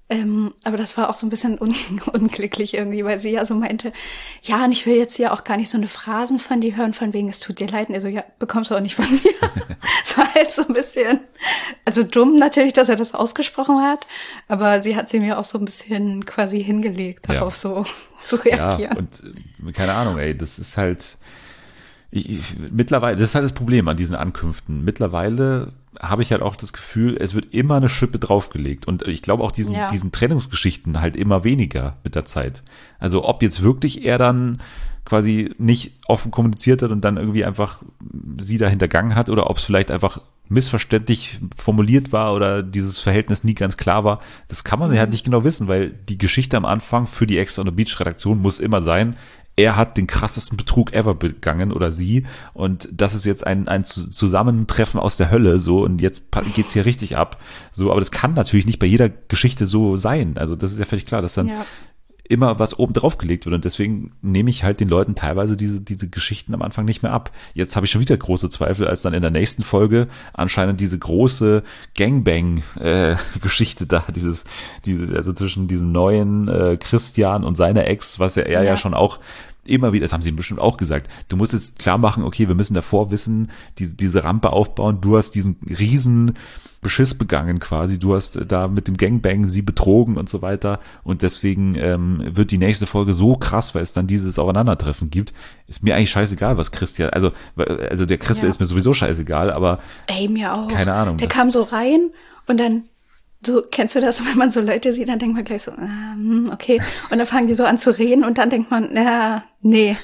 Aber das war auch so ein bisschen unglücklich irgendwie, weil sie ja so meinte, ja, und ich will jetzt ja auch gar nicht so eine Phrasen von dir hören, von wegen, es tut dir leid. Und er so, ja, bekommst du auch nicht von mir. Es war halt so ein bisschen, also dumm natürlich, dass er das ausgesprochen hat, aber sie hat sie mir auch so ein bisschen quasi hingelegt, darauf so zu reagieren. Ja, und keine Ahnung, ey, das ist halt, mittlerweile, das ist halt das Problem an diesen Ankünften. Mittlerweile habe ich halt auch das Gefühl, es wird immer eine Schippe draufgelegt. Und ich glaube auch diesen Trennungsgeschichten halt immer weniger mit der Zeit. Also ob jetzt wirklich er dann quasi nicht offen kommuniziert hat und dann irgendwie einfach sie da hintergangen hat oder ob es vielleicht einfach missverständlich formuliert war oder dieses Verhältnis nie ganz klar war, das kann man ja halt nicht genau wissen, weil die Geschichte am Anfang für die Ex on the Beach Redaktion muss immer sein, er hat den krassesten Betrug ever begangen oder sie und das ist jetzt ein Zusammentreffen aus der Hölle so und jetzt geht's hier richtig ab. So, aber das kann natürlich nicht bei jeder Geschichte so sein. Also das ist ja völlig klar, dass dann immer was oben drauf gelegt wird und deswegen nehme ich halt den Leuten teilweise diese Geschichten am Anfang nicht mehr ab. Jetzt habe ich schon wieder große Zweifel, als dann in der nächsten Folge anscheinend diese große Gangbang-Geschichte da, also zwischen diesem neuen Christian und seiner Ex, was er ja schon auch immer wieder, das haben sie ihm bestimmt auch gesagt, du musst jetzt klar machen, okay, wir müssen davor wissen, diese Rampe aufbauen, du hast diesen riesen Beschiss begangen quasi, du hast da mit dem Gangbang sie betrogen und so weiter und deswegen wird die nächste Folge so krass, weil es dann dieses Aufeinandertreffen gibt, ist mir eigentlich scheißegal, was Christian, also der Christian ist mir sowieso scheißegal, aber mir auch. Keine Ahnung. Der kam so rein und dann so, kennst du das, wenn man so Leute sieht, dann denkt man gleich so, okay. Und dann fangen die so an zu reden und dann denkt man, nee,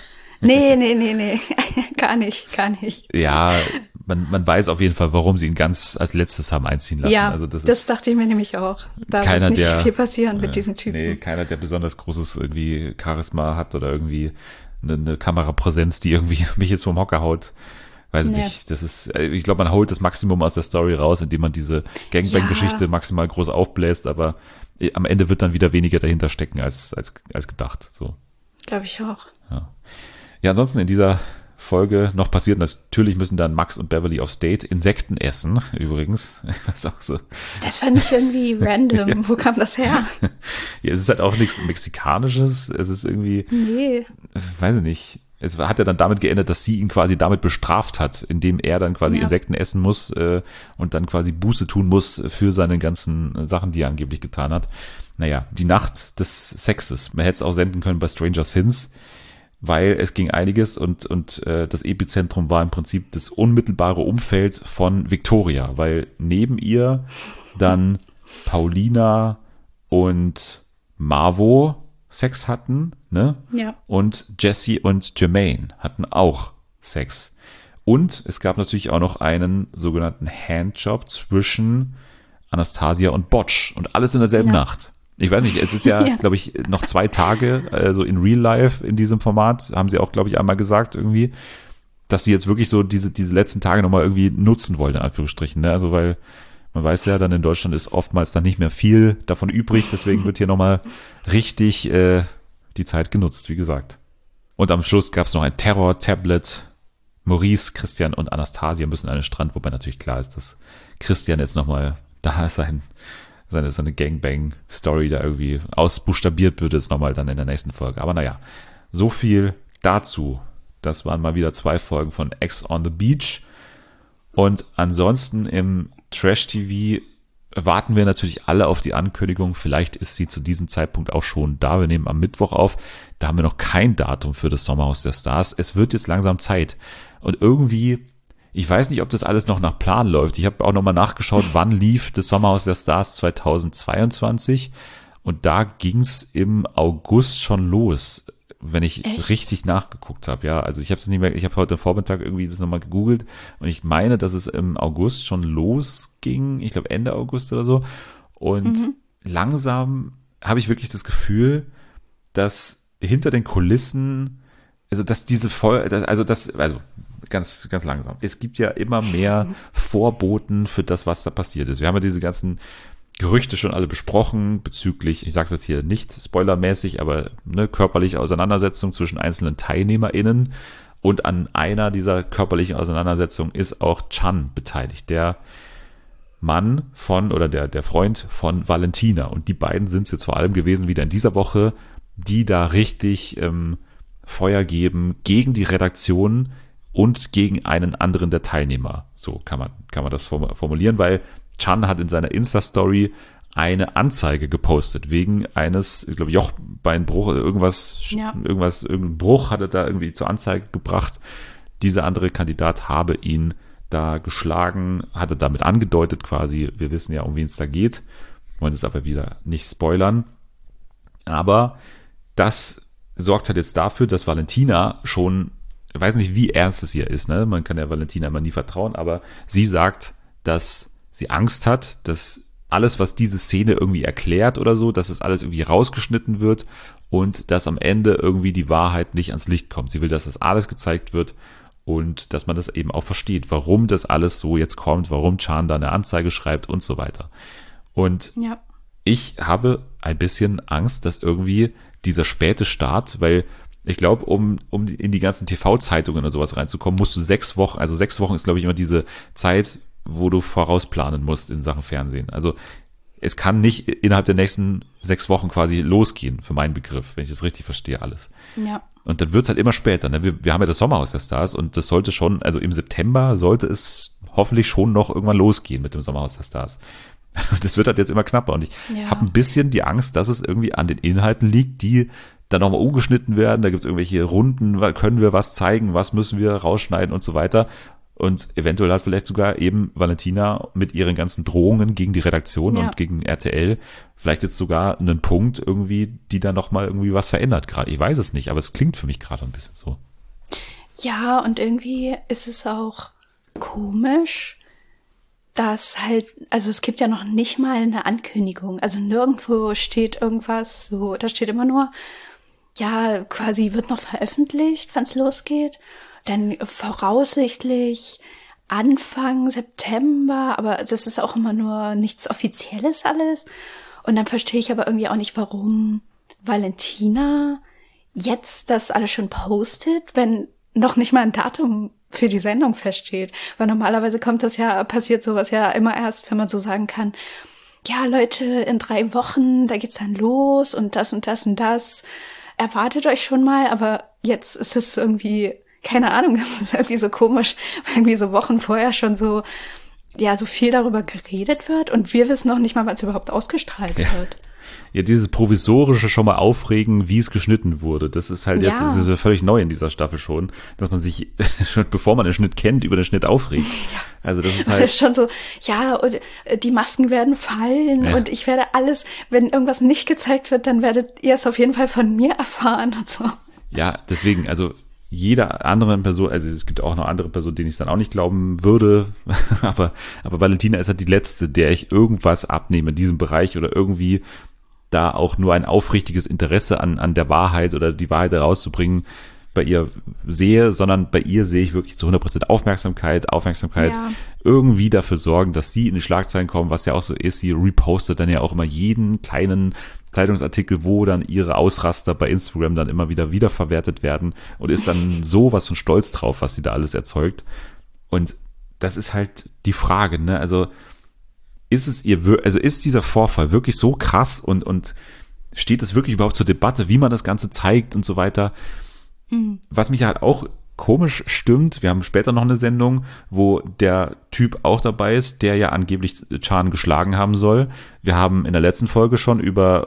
gar nicht. Ja, man weiß auf jeden Fall, warum sie ihn ganz als letztes haben einziehen lassen. Ja, also das dachte ich mir nämlich auch. Da wird nicht viel passieren mit diesem Typen. Nee, keiner, der besonders großes irgendwie Charisma hat oder irgendwie eine Kamerapräsenz, die irgendwie mich jetzt vom Hocker haut. Weiß nicht, das ist, ich glaube, man holt das Maximum aus der Story raus, indem man diese Gangbang-Geschichte maximal groß aufbläst, aber am Ende wird dann wieder weniger dahinter stecken als gedacht, so. Glaube ich auch. Ja, ansonsten in dieser Folge noch passiert, natürlich müssen dann Max und Beverly aufs Date Insekten essen, übrigens. Das ist auch so. Das fand ich irgendwie random. Wo kam das her? Ja, es ist halt auch nichts Mexikanisches, es ist irgendwie, weiß ich nicht. Es hat ja dann damit geendet, dass sie ihn quasi damit bestraft hat, indem er dann quasi Insekten essen muss und dann quasi Buße tun muss für seine ganzen Sachen, die er angeblich getan hat. Naja, die Nacht des Sexes. Man hätte es auch senden können bei Stranger Things, weil es ging einiges und das Epizentrum war im Prinzip das unmittelbare Umfeld von Victoria, weil neben ihr dann Paulina und Marvo Sex hatten, ne? Ja. Und Jesse und Jermaine hatten auch Sex. Und es gab natürlich auch noch einen sogenannten Handjob zwischen Anastasia und Botch. Und alles in derselben Nacht. Ich weiß nicht, es ist ja, glaube ich, noch 2 Tage, also in Real Life in diesem Format, haben sie auch, glaube ich, einmal gesagt irgendwie, dass sie jetzt wirklich so diese letzten Tage nochmal irgendwie nutzen wollen, in Anführungsstrichen, ne? Also weil man weiß ja, dann in Deutschland ist oftmals dann nicht mehr viel davon übrig, deswegen wird hier nochmal richtig die Zeit genutzt, wie gesagt. Und am Schluss gab es noch ein Terror-Tablet. Maurice, Christian und Anastasia müssen an den Strand, wobei natürlich klar ist, dass Christian jetzt nochmal da seine Gangbang-Story da irgendwie ausbuchstabiert wird, jetzt nochmal dann in der nächsten Folge. Aber naja, so viel dazu. Das waren mal wieder 2 Folgen von Ex on the Beach. Und ansonsten im Trash-TV warten wir natürlich alle auf die Ankündigung. Vielleicht ist sie zu diesem Zeitpunkt auch schon da. Wir nehmen am Mittwoch auf. Da haben wir noch kein Datum für das Sommerhaus der Stars. Es wird jetzt langsam Zeit. Und irgendwie, ich weiß nicht, ob das alles noch nach Plan läuft. Ich habe auch nochmal nachgeschaut, wann lief das Sommerhaus der Stars 2022. Und da ging's im August schon los, wenn ich richtig nachgeguckt habe. Ja, also ich habe es nicht mehr, ich habe heute Vormittag irgendwie das nochmal gegoogelt und ich meine, dass es im August schon losging. Ich glaube Ende August oder so. Und langsam habe ich wirklich das Gefühl, dass hinter den Kulissen, also dass diese ganz, ganz langsam. Es gibt ja immer mehr Vorboten für das, was da passiert ist. Wir haben ja diese ganzen Gerüchte schon alle besprochen bezüglich, ich sage es jetzt hier nicht spoilermäßig, aber körperliche Auseinandersetzung zwischen einzelnen TeilnehmerInnen und an einer dieser körperlichen Auseinandersetzungen ist auch Chan beteiligt, der Mann von, oder der Freund von Valentina. Und die beiden sind es jetzt vor allem gewesen wieder in dieser Woche, die da richtig Feuer geben gegen die Redaktion und gegen einen anderen der Teilnehmer. So kann man das formulieren, weil Chan hat in seiner Insta-Story eine Anzeige gepostet wegen eines, ich glaube, Jochbeinbruch oder irgendein Bruch hat er da irgendwie zur Anzeige gebracht. Dieser andere Kandidat habe ihn da geschlagen, hatte damit angedeutet quasi, wir wissen ja, um wen es da geht, wollen es aber wieder nicht spoilern. Aber das sorgt halt jetzt dafür, dass Valentina schon, ich weiß nicht, wie ernst es ihr ist, ne? Man kann ja Valentina immer nie vertrauen, aber sie sagt, dass sie Angst hat, dass alles, was diese Szene irgendwie erklärt oder so, dass es alles irgendwie rausgeschnitten wird und dass am Ende irgendwie die Wahrheit nicht ans Licht kommt. Sie will, dass das alles gezeigt wird und dass man das eben auch versteht, warum das alles so jetzt kommt, warum Chan da eine Anzeige schreibt und so weiter. Und ich habe ein bisschen Angst, dass irgendwie dieser späte Start, weil ich glaube, um in die ganzen TV-Zeitungen und sowas reinzukommen, musst du 6 Wochen, also 6 Wochen ist, glaube ich, immer diese Zeit, wo du vorausplanen musst in Sachen Fernsehen. Also es kann nicht innerhalb der nächsten 6 Wochen quasi losgehen, für meinen Begriff, wenn ich das richtig verstehe alles. Ja. Und dann wird's halt immer später. Ne? Wir haben ja das Sommerhaus der Stars und das sollte schon, also im September sollte es hoffentlich schon noch irgendwann losgehen mit dem Sommerhaus der Stars. Das wird halt jetzt immer knapper und ich habe ein bisschen die Angst, dass es irgendwie an den Inhalten liegt, die dann nochmal umgeschnitten werden. Da gibt's irgendwelche Runden, können wir was zeigen, was müssen wir rausschneiden und so weiter. Und eventuell hat vielleicht sogar eben Valentina mit ihren ganzen Drohungen gegen die Redaktion und gegen RTL vielleicht jetzt sogar einen Punkt irgendwie, die da nochmal irgendwie was verändert gerade. Ich weiß es nicht, aber es klingt für mich gerade ein bisschen so. Ja, und irgendwie ist es auch komisch, dass halt, also es gibt ja noch nicht mal eine Ankündigung. Also nirgendwo steht irgendwas so, da steht immer nur, ja, quasi wird noch veröffentlicht, wann es losgeht. Dann voraussichtlich Anfang September, aber das ist auch immer nur nichts Offizielles alles. Und dann verstehe ich aber irgendwie auch nicht, warum Valentina jetzt das alles schon postet, wenn noch nicht mal ein Datum für die Sendung feststeht. Weil normalerweise passiert sowas ja immer erst, wenn man so sagen kann, ja Leute, in 3 Wochen, da geht's dann los und das und das und das. Erwartet euch schon mal, aber jetzt ist es irgendwie, keine Ahnung, das ist irgendwie so komisch, weil irgendwie so Wochen vorher schon so viel darüber geredet wird und wir wissen noch nicht mal, wann es überhaupt ausgestrahlt wird. Ja, dieses provisorische schon mal aufregen, wie es geschnitten wurde, das ist halt jetzt, das ist ja völlig neu in dieser Staffel schon, dass man sich schon, bevor man den Schnitt kennt, über den Schnitt aufregt. Also das ist halt. Das ist schon so, und die Masken werden fallen und ich werde alles, wenn irgendwas nicht gezeigt wird, dann werdet ihr es auf jeden Fall von mir erfahren und so. Ja, deswegen, also jeder anderen Person, also es gibt auch noch andere Personen, denen ich es dann auch nicht glauben würde, aber Valentina ist halt die letzte, der ich irgendwas abnehme in diesem Bereich oder irgendwie da auch nur ein aufrichtiges Interesse an der Wahrheit oder die Wahrheit herauszubringen bei ihr sehe, sondern bei ihr sehe ich wirklich zu 100% Aufmerksamkeit, irgendwie dafür sorgen, dass sie in die Schlagzeilen kommen, was ja auch so ist, sie repostet dann ja auch immer jeden kleinen Zeitungsartikel, wo dann ihre Ausraster bei Instagram dann immer wieder wiederverwertet werden und ist dann sowas von stolz drauf, was sie da alles erzeugt. Und das ist halt die Frage, ne? Also ist dieser Vorfall wirklich so krass und steht es wirklich überhaupt zur Debatte, wie man das Ganze zeigt und so weiter? Was mich halt auch komisch stimmt, wir haben später noch eine Sendung, wo der Typ auch dabei ist, der ja angeblich Chan geschlagen haben soll. Wir haben in der letzten Folge schon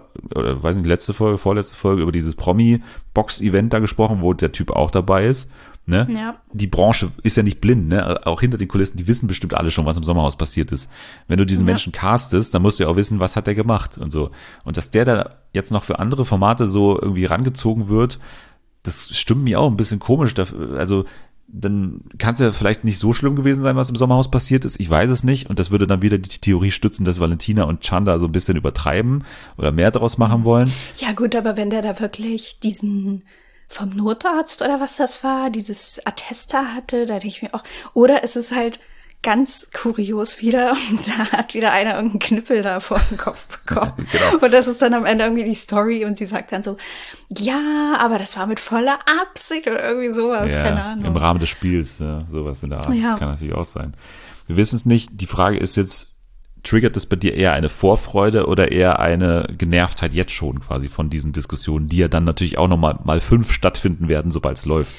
vorletzte Folge über dieses Promi-Box-Event da gesprochen, wo der Typ auch dabei ist. Ne? Ja. Die Branche ist ja nicht blind, ne? Auch hinter den Kulissen, die wissen bestimmt alle schon, was im Sommerhaus passiert ist. Wenn du diesen Menschen castest, dann musst du ja auch wissen, was hat der gemacht und so. Und dass der da jetzt noch für andere Formate so irgendwie rangezogen wird, das stimmt mir auch ein bisschen komisch. Also dann kann es ja vielleicht nicht so schlimm gewesen sein, was im Sommerhaus passiert ist. Ich weiß es nicht. Und das würde dann wieder die Theorie stützen, dass Valentina und Chanda so ein bisschen übertreiben oder mehr daraus machen wollen. Ja gut, aber wenn der da wirklich diesen vom Notarzt oder was das war, dieses Attester hatte, da denke ich mir auch, oder ist es halt ganz kurios wieder und da hat wieder einer irgendeinen Knüppel da vor den Kopf bekommen. Genau. Und das ist dann am Ende irgendwie die Story und sie sagt dann so, ja, aber das war mit voller Absicht oder irgendwie sowas, keine Ahnung. Im Rahmen des Spiels, sowas in der Art, kann natürlich auch sein. Wir wissen es nicht. Die Frage ist jetzt, triggert das bei dir eher eine Vorfreude oder eher eine Genervtheit jetzt schon quasi von diesen Diskussionen, die ja dann natürlich auch nochmal mal 5 stattfinden werden, sobald es läuft?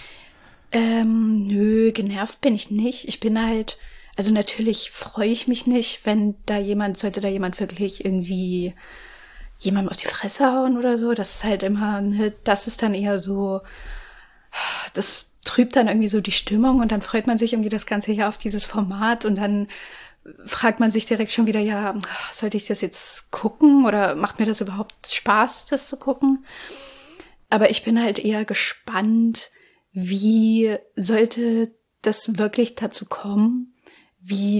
Nö, genervt bin ich nicht. Ich bin halt, also natürlich freue ich mich nicht, wenn sollte da jemand wirklich irgendwie jemandem auf die Fresse hauen oder so. Das ist halt immer, ne, das ist dann eher so, das trübt dann irgendwie so die Stimmung und dann freut man sich irgendwie das ganze Jahr auf dieses Format und dann fragt man sich direkt schon wieder, ja, sollte ich das jetzt gucken oder macht mir das überhaupt Spaß, das zu gucken? Aber ich bin halt eher gespannt, wie sollte das wirklich dazu kommen, wie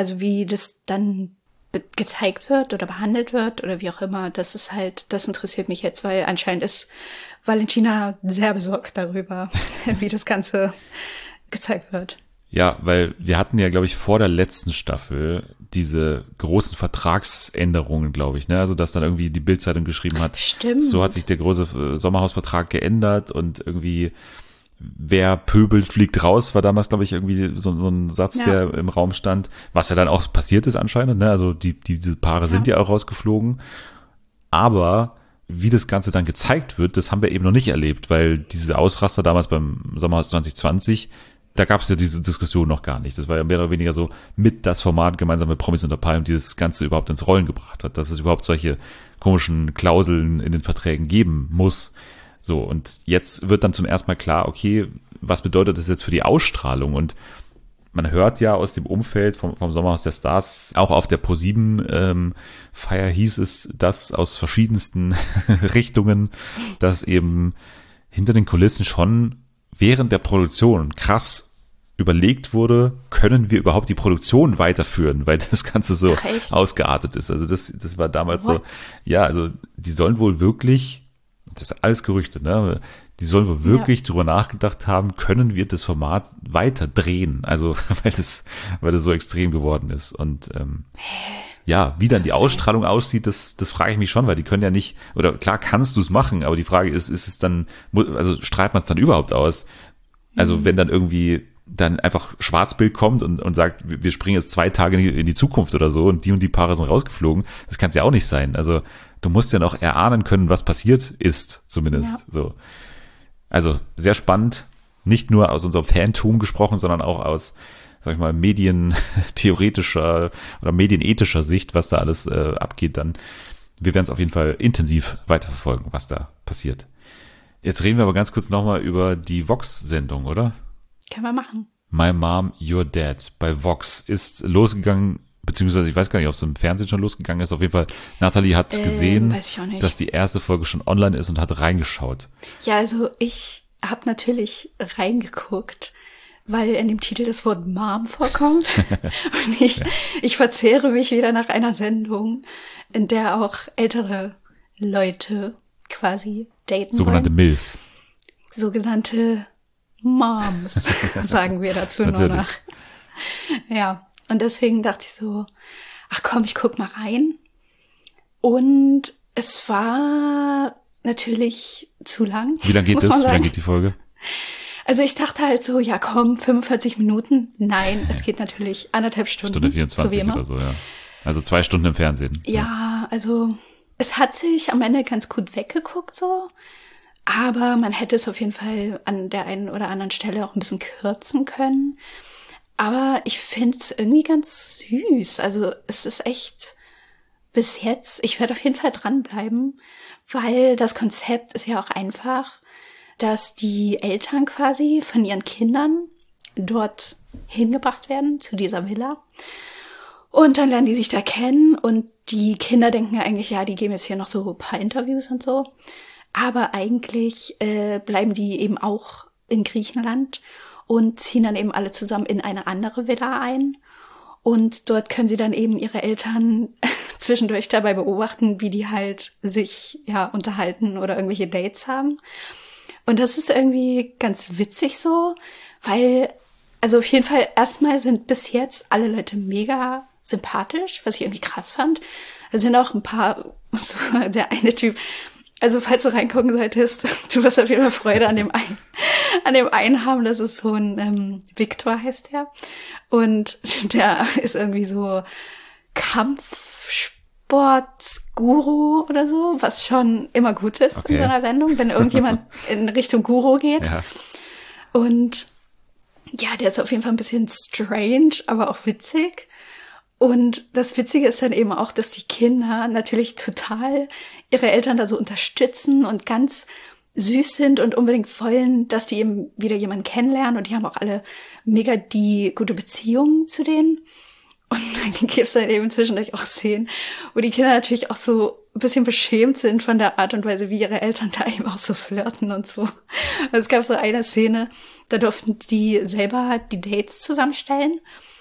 das dann gezeigt wird oder behandelt wird oder wie auch immer. Das interessiert mich jetzt, weil anscheinend ist Valentina sehr besorgt darüber, wie das Ganze gezeigt wird. Ja, weil wir hatten ja, glaube ich, vor der letzten Staffel diese großen Vertragsänderungen, glaube ich, ne? Also, dass dann irgendwie die Bild-Zeitung geschrieben hat. Stimmt. So hat sich der große Sommerhausvertrag geändert und irgendwie wer pöbelt, fliegt raus, war damals, glaube ich, irgendwie so ein Satz, der im Raum stand, was ja dann auch passiert ist anscheinend, ne? Also diese Paare sind ja auch rausgeflogen. Aber wie das Ganze dann gezeigt wird, das haben wir eben noch nicht erlebt, weil diese Ausraster damals beim Sommerhaus 2020, da gab es ja diese Diskussion noch gar nicht. Das war ja mehr oder weniger so mit das Format gemeinsam mit Promis unter Palmen, die das Ganze überhaupt ins Rollen gebracht hat, dass es überhaupt solche komischen Klauseln in den Verträgen geben muss. So, und jetzt wird dann zum ersten Mal klar, okay, was bedeutet das jetzt für die Ausstrahlung? Und man hört ja aus dem Umfeld vom Sommerhaus der Stars, auch auf der ProSieben-Feier hieß es, dass aus verschiedensten Richtungen, dass eben hinter den Kulissen schon während der Produktion krass überlegt wurde, können wir überhaupt die Produktion weiterführen, weil das Ganze so ausgeartet ist. Also das war damals so, ja, also die sollen wohl wirklich, das ist alles Gerüchte, ne? Die sollen wohl wirklich drüber nachgedacht haben, können wir das Format weiter drehen? Also, weil das so extrem geworden ist. Und ja, wie dann die Ausstrahlung aussieht, das frage ich mich schon, weil die können ja nicht, oder klar kannst du es machen, aber die Frage ist es dann, also strahlt man es dann überhaupt aus? Also wenn dann irgendwie dann einfach Schwarzbild kommt und sagt, wir springen jetzt 2 Tage in die Zukunft oder so und die Paare sind rausgeflogen, das kann es ja auch nicht sein. Also du musst ja noch erahnen können, was passiert ist, zumindest. So. Also sehr spannend, nicht nur aus unserem Fantum gesprochen, sondern auch aus, sag ich mal, medientheoretischer oder medienethischer Sicht, was da alles abgeht, dann wir werden es auf jeden Fall intensiv weiterverfolgen, was da passiert. Jetzt reden wir aber ganz kurz nochmal über die Vox-Sendung, oder? Können wir machen. My Mom, Your Dad bei Vox ist losgegangen, beziehungsweise ich weiß gar nicht, ob es im Fernsehen schon losgegangen ist. Auf jeden Fall, Nathalie hat gesehen, dass die erste Folge schon online ist und hat reingeschaut. Ja, also ich habe natürlich reingeguckt, weil in dem Titel das Wort Mom vorkommt. Und ich verzehre mich wieder nach einer Sendung, in der auch ältere Leute quasi daten sogenannte wollen. MILFs. Sogenannte Moms, sagen wir dazu nur noch. Ja, und deswegen dachte ich so, ach komm, ich guck mal rein. Und es war natürlich zu lang. Wie lang geht das? Wie lang geht die Folge? Also ich dachte halt so, ja komm, 45 Minuten. Nein, es geht natürlich 1,5 Stunden. Stunde 24 oder so, ja. Also 2 Stunden im Fernsehen. Ja, also es hat sich am Ende ganz gut weggeguckt so. Aber man hätte es auf jeden Fall an der einen oder anderen Stelle auch ein bisschen kürzen können. Aber ich finde es irgendwie ganz süß. Also es ist echt bis jetzt, ich werde auf jeden Fall dranbleiben, weil das Konzept ist ja auch einfach, dass die Eltern quasi von ihren Kindern dort hingebracht werden, zu dieser Villa. Und dann lernen die sich da kennen und die Kinder denken ja eigentlich, ja, die geben jetzt hier noch so ein paar Interviews und so. Aber eigentlich bleiben die eben auch in Griechenland und ziehen dann eben alle zusammen in eine andere Villa ein. Und dort können sie dann eben ihre Eltern zwischendurch dabei beobachten, wie die halt sich ja unterhalten oder irgendwelche Dates haben. Und das ist irgendwie ganz witzig so, weil, also auf jeden Fall erstmal sind bis jetzt alle Leute mega sympathisch, was ich irgendwie krass fand. Da sind auch ein paar, so der eine Typ, also falls du reingucken solltest, du wirst auf jeden Fall Freude an dem einen haben. Das ist so ein Viktor heißt der. Und der ist irgendwie so, Kampfsportsguru oder so, was schon immer gut ist in so einer Sendung, wenn irgendjemand in Richtung Guru geht. Ja. Und ja, der ist auf jeden Fall ein bisschen strange, aber auch witzig. Und das Witzige ist dann eben auch, dass die Kinder natürlich total ihre Eltern da so unterstützen und ganz süß sind und unbedingt wollen, dass die eben wieder jemanden kennenlernen. Und die haben auch alle mega die gute Beziehung zu denen. Und dann gibt es dann eben zwischendurch auch Szenen, wo die Kinder natürlich auch so ein bisschen beschämt sind von der Art und Weise, wie ihre Eltern da eben auch so flirten und so. Also es gab so eine Szene, da durften die selber die Dates zusammenstellen.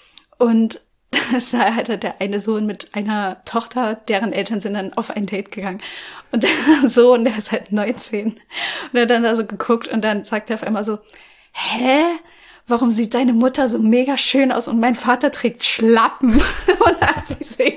Und das war halt der eine Sohn mit einer Tochter, deren Eltern sind dann auf ein Date gegangen. Und der Sohn, der ist halt 19. Und er hat dann da so geguckt und dann sagt er auf einmal so, hä? Warum sieht deine Mutter so mega schön aus und mein Vater trägt Schlappen? Und da hat sie so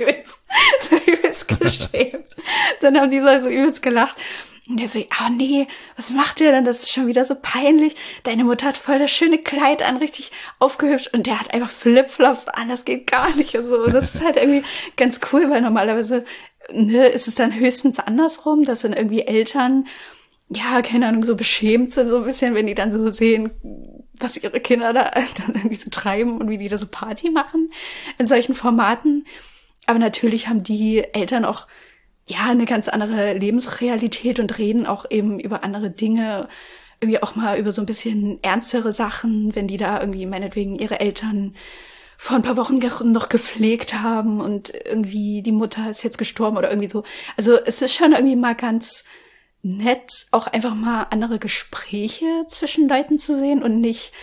übelst geschämt. Dann haben die so übelst gelacht. Und der so, nee, was macht ihr denn? Das ist schon wieder so peinlich. Deine Mutter hat voll das schöne Kleid an, richtig aufgehübscht. Und der hat einfach Flipflops an, das geht gar nicht. Und so. Und das ist halt irgendwie ganz cool, weil normalerweise ist es dann höchstens andersrum, dass dann irgendwie Eltern, ja, keine Ahnung, so beschämt sind so ein bisschen, wenn die dann so sehen, was ihre Kinder da dann irgendwie so treiben und wie die da so Party machen in solchen Formaten. Aber natürlich haben die Eltern auch ja eine ganz andere Lebensrealität und reden auch eben über andere Dinge, irgendwie auch mal über so ein bisschen ernstere Sachen, wenn die da irgendwie meinetwegen ihre Eltern vor ein paar Wochen noch gepflegt haben und irgendwie die Mutter ist jetzt gestorben oder irgendwie so. Also es ist schon irgendwie mal ganz nett, auch einfach mal andere Gespräche zwischen Leuten zu sehen und nicht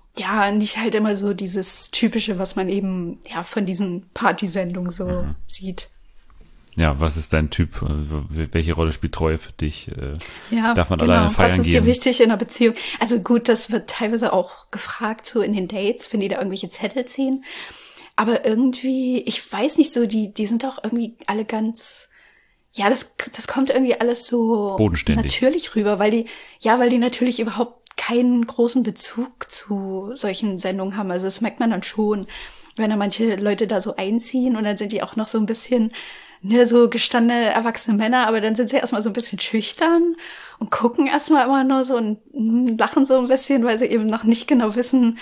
halt immer so dieses Typische, was man eben ja von diesen Partysendungen so sieht. Ja, was ist dein Typ? Welche Rolle spielt Treue für dich? Ja, darf man alleine feiern gehen? Was ist dir wichtig in einer Beziehung? Also gut, das wird teilweise auch gefragt, so in den Dates, wenn die da irgendwelche Zettel ziehen. Aber irgendwie, ich weiß nicht so, die sind doch irgendwie alle ganz, ja, das kommt irgendwie alles so bodenständig natürlich rüber, weil die natürlich überhaupt keinen großen Bezug zu solchen Sendungen haben. Also das merkt man dann schon, wenn da manche Leute da so einziehen und dann sind die auch noch so ein bisschen so gestandene, erwachsene Männer, aber dann sind sie erstmal so ein bisschen schüchtern und gucken erstmal immer nur so und lachen so ein bisschen, weil sie eben noch nicht genau wissen,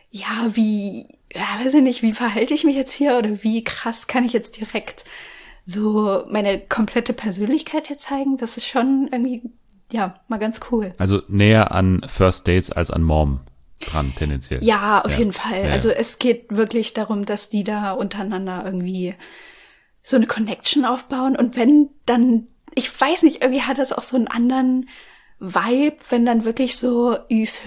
weiß ich nicht, wie verhalte ich mich jetzt hier oder wie krass kann ich jetzt direkt so meine komplette Persönlichkeit hier zeigen. Das ist schon irgendwie, ja, mal ganz cool. Also näher an First Dates als an Mom dran, tendenziell. Ja, auf jeden Fall. Ja. Also es geht wirklich darum, dass die da untereinander irgendwie so eine Connection aufbauen. Und wenn dann, ich weiß nicht, irgendwie hat das auch so einen anderen Vibe, wenn dann wirklich so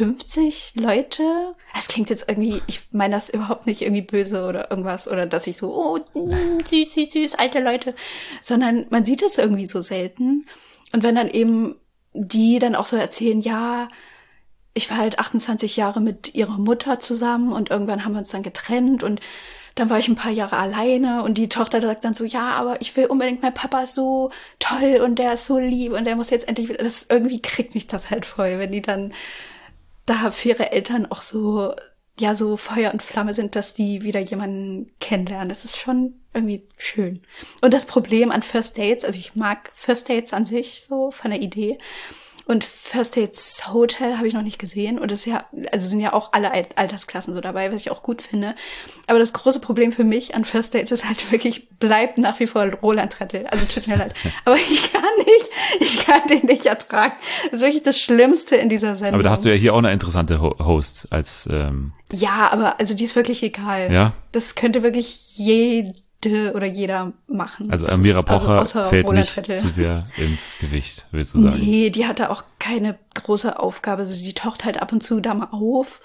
Ü50 Leute, das klingt jetzt irgendwie, ich meine das überhaupt nicht irgendwie böse oder irgendwas, oder dass ich so, süß, alte Leute, sondern man sieht es irgendwie so selten. Und wenn dann eben die dann auch so erzählen, ja, ich war halt 28 Jahre mit ihrer Mutter zusammen und irgendwann haben wir uns dann getrennt und dann war ich ein paar Jahre alleine und die Tochter sagt dann so, ja, aber ich will unbedingt, mein Papa ist so toll und der ist so lieb und der muss jetzt endlich wieder, das irgendwie kriegt mich das halt voll, wenn die dann da für ihre Eltern auch so, ja, so Feuer und Flamme sind, dass die wieder jemanden kennenlernen. Das ist schon irgendwie schön. Und das Problem an First Dates, also ich mag First Dates an sich so von der Idee. Und First Dates Hotel habe ich noch nicht gesehen. Und es sind ja auch alle Altersklassen so dabei, was ich auch gut finde. Aber das große Problem für mich an First Dates ist halt wirklich, bleibt nach wie vor Roland Trettel. Also tut mir leid. Aber ich kann den nicht ertragen. Das ist wirklich das Schlimmste in dieser Sendung. Aber da hast du ja hier auch eine interessante Host als Ja, aber also die ist wirklich egal. Ja. Das könnte wirklich jede oder jeder machen. Also Amira Pocher fällt Roland nicht Trettel zu sehr ins Gewicht, willst du sagen? Nee, die hatte auch keine große Aufgabe. Also die taucht halt ab und zu da mal auf.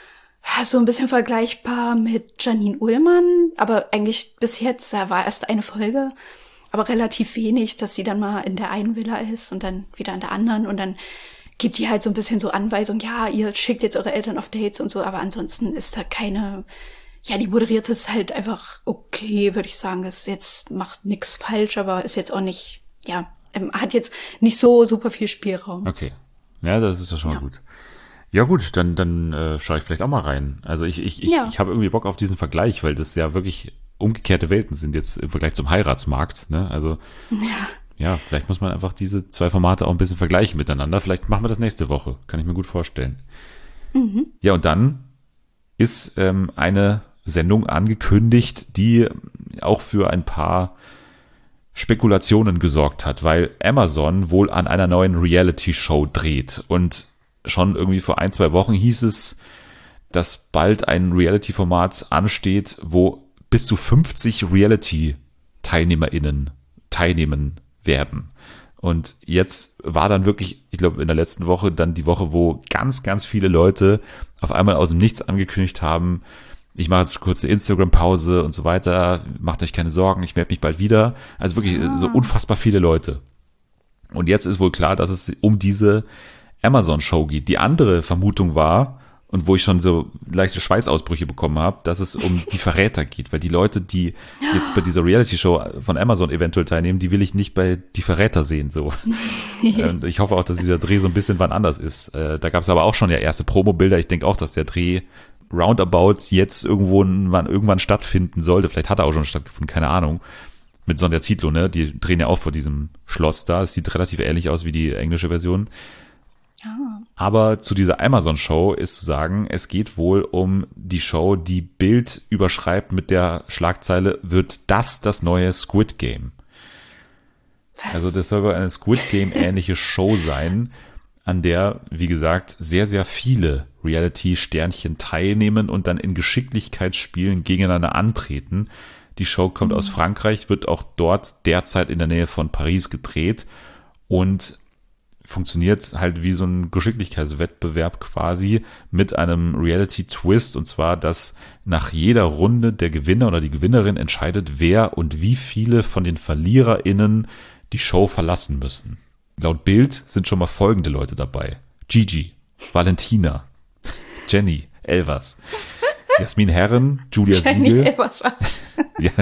So ein bisschen vergleichbar mit Janine Ullmann, aber eigentlich bis jetzt, da war erst eine Folge, aber relativ wenig, dass sie dann mal in der einen Villa ist und dann wieder in der anderen und dann gibt die halt so ein bisschen so Anweisung, ja, ihr schickt jetzt eure Eltern auf Dates und so, aber ansonsten ist da keine, ja, die moderiert es halt einfach okay, würde ich sagen. Es jetzt macht nichts falsch, aber ist jetzt auch nicht, ja, hat jetzt nicht so super viel Spielraum. Okay. Ja, das ist ja schon mal gut. Ja gut, dann schaue ich vielleicht auch mal rein. Also ich habe irgendwie Bock auf diesen Vergleich, weil das ja wirklich umgekehrte Welten sind jetzt im Vergleich zum Heiratsmarkt, ne? Also ja, vielleicht muss man einfach diese 2 Formate auch ein bisschen vergleichen miteinander. Vielleicht machen wir das nächste Woche. Kann ich mir gut vorstellen. Ja, und dann ist eine Sendung angekündigt, die auch für ein paar Spekulationen gesorgt hat, weil Amazon wohl an einer neuen Reality-Show dreht. Und schon irgendwie vor 1-2 Wochen hieß es, dass bald ein Reality-Format ansteht, wo bis zu 50 Reality-TeilnehmerInnen teilnehmen werden. Und jetzt war dann wirklich, ich glaube in der letzten Woche, dann die Woche, wo ganz, ganz viele Leute auf einmal aus dem Nichts angekündigt haben, ich mache jetzt kurz eine Instagram-Pause und so weiter, macht euch keine Sorgen, ich melde mich bald wieder. Also wirklich so unfassbar viele Leute. Und jetzt ist wohl klar, dass es um diese Amazon-Show geht. Die andere Vermutung war, und wo ich schon so leichte Schweißausbrüche bekommen habe, dass es um die Verräter geht, weil die Leute, die jetzt bei dieser Reality-Show von Amazon eventuell teilnehmen, die will ich nicht bei die Verräter sehen, so. Und ich hoffe auch, dass dieser Dreh so ein bisschen wann anders ist. Da gab es aber auch schon ja erste Promo-Bilder. Ich denke auch, dass der Dreh roundabout jetzt irgendwann stattfinden sollte. Vielleicht hat er auch schon stattgefunden, keine Ahnung. Mit Sonja Zietlow, ne? Die drehen ja auch vor diesem Schloss da. Es sieht relativ ähnlich aus wie die englische Version. Aber zu dieser Amazon-Show ist zu sagen, es geht wohl um die Show, die Bild überschreibt mit der Schlagzeile, wird das neue Squid Game? Was? Also das soll wohl eine Squid Game-ähnliche Show sein, an der, wie gesagt, sehr, sehr viele Reality-Sternchen teilnehmen und dann in Geschicklichkeitsspielen gegeneinander antreten. Die Show kommt aus Frankreich, wird auch dort derzeit in der Nähe von Paris gedreht und funktioniert halt wie so ein Geschicklichkeitswettbewerb quasi mit einem Reality-Twist, und zwar, dass nach jeder Runde der Gewinner oder die Gewinnerin entscheidet, wer und wie viele von den VerliererInnen die Show verlassen müssen. Laut Bild sind schon mal folgende Leute dabei: Gigi, Valentina, Jenny Elvers, Jasmin Herren, Julia Jenny Siegel. Elvers, was? Ja,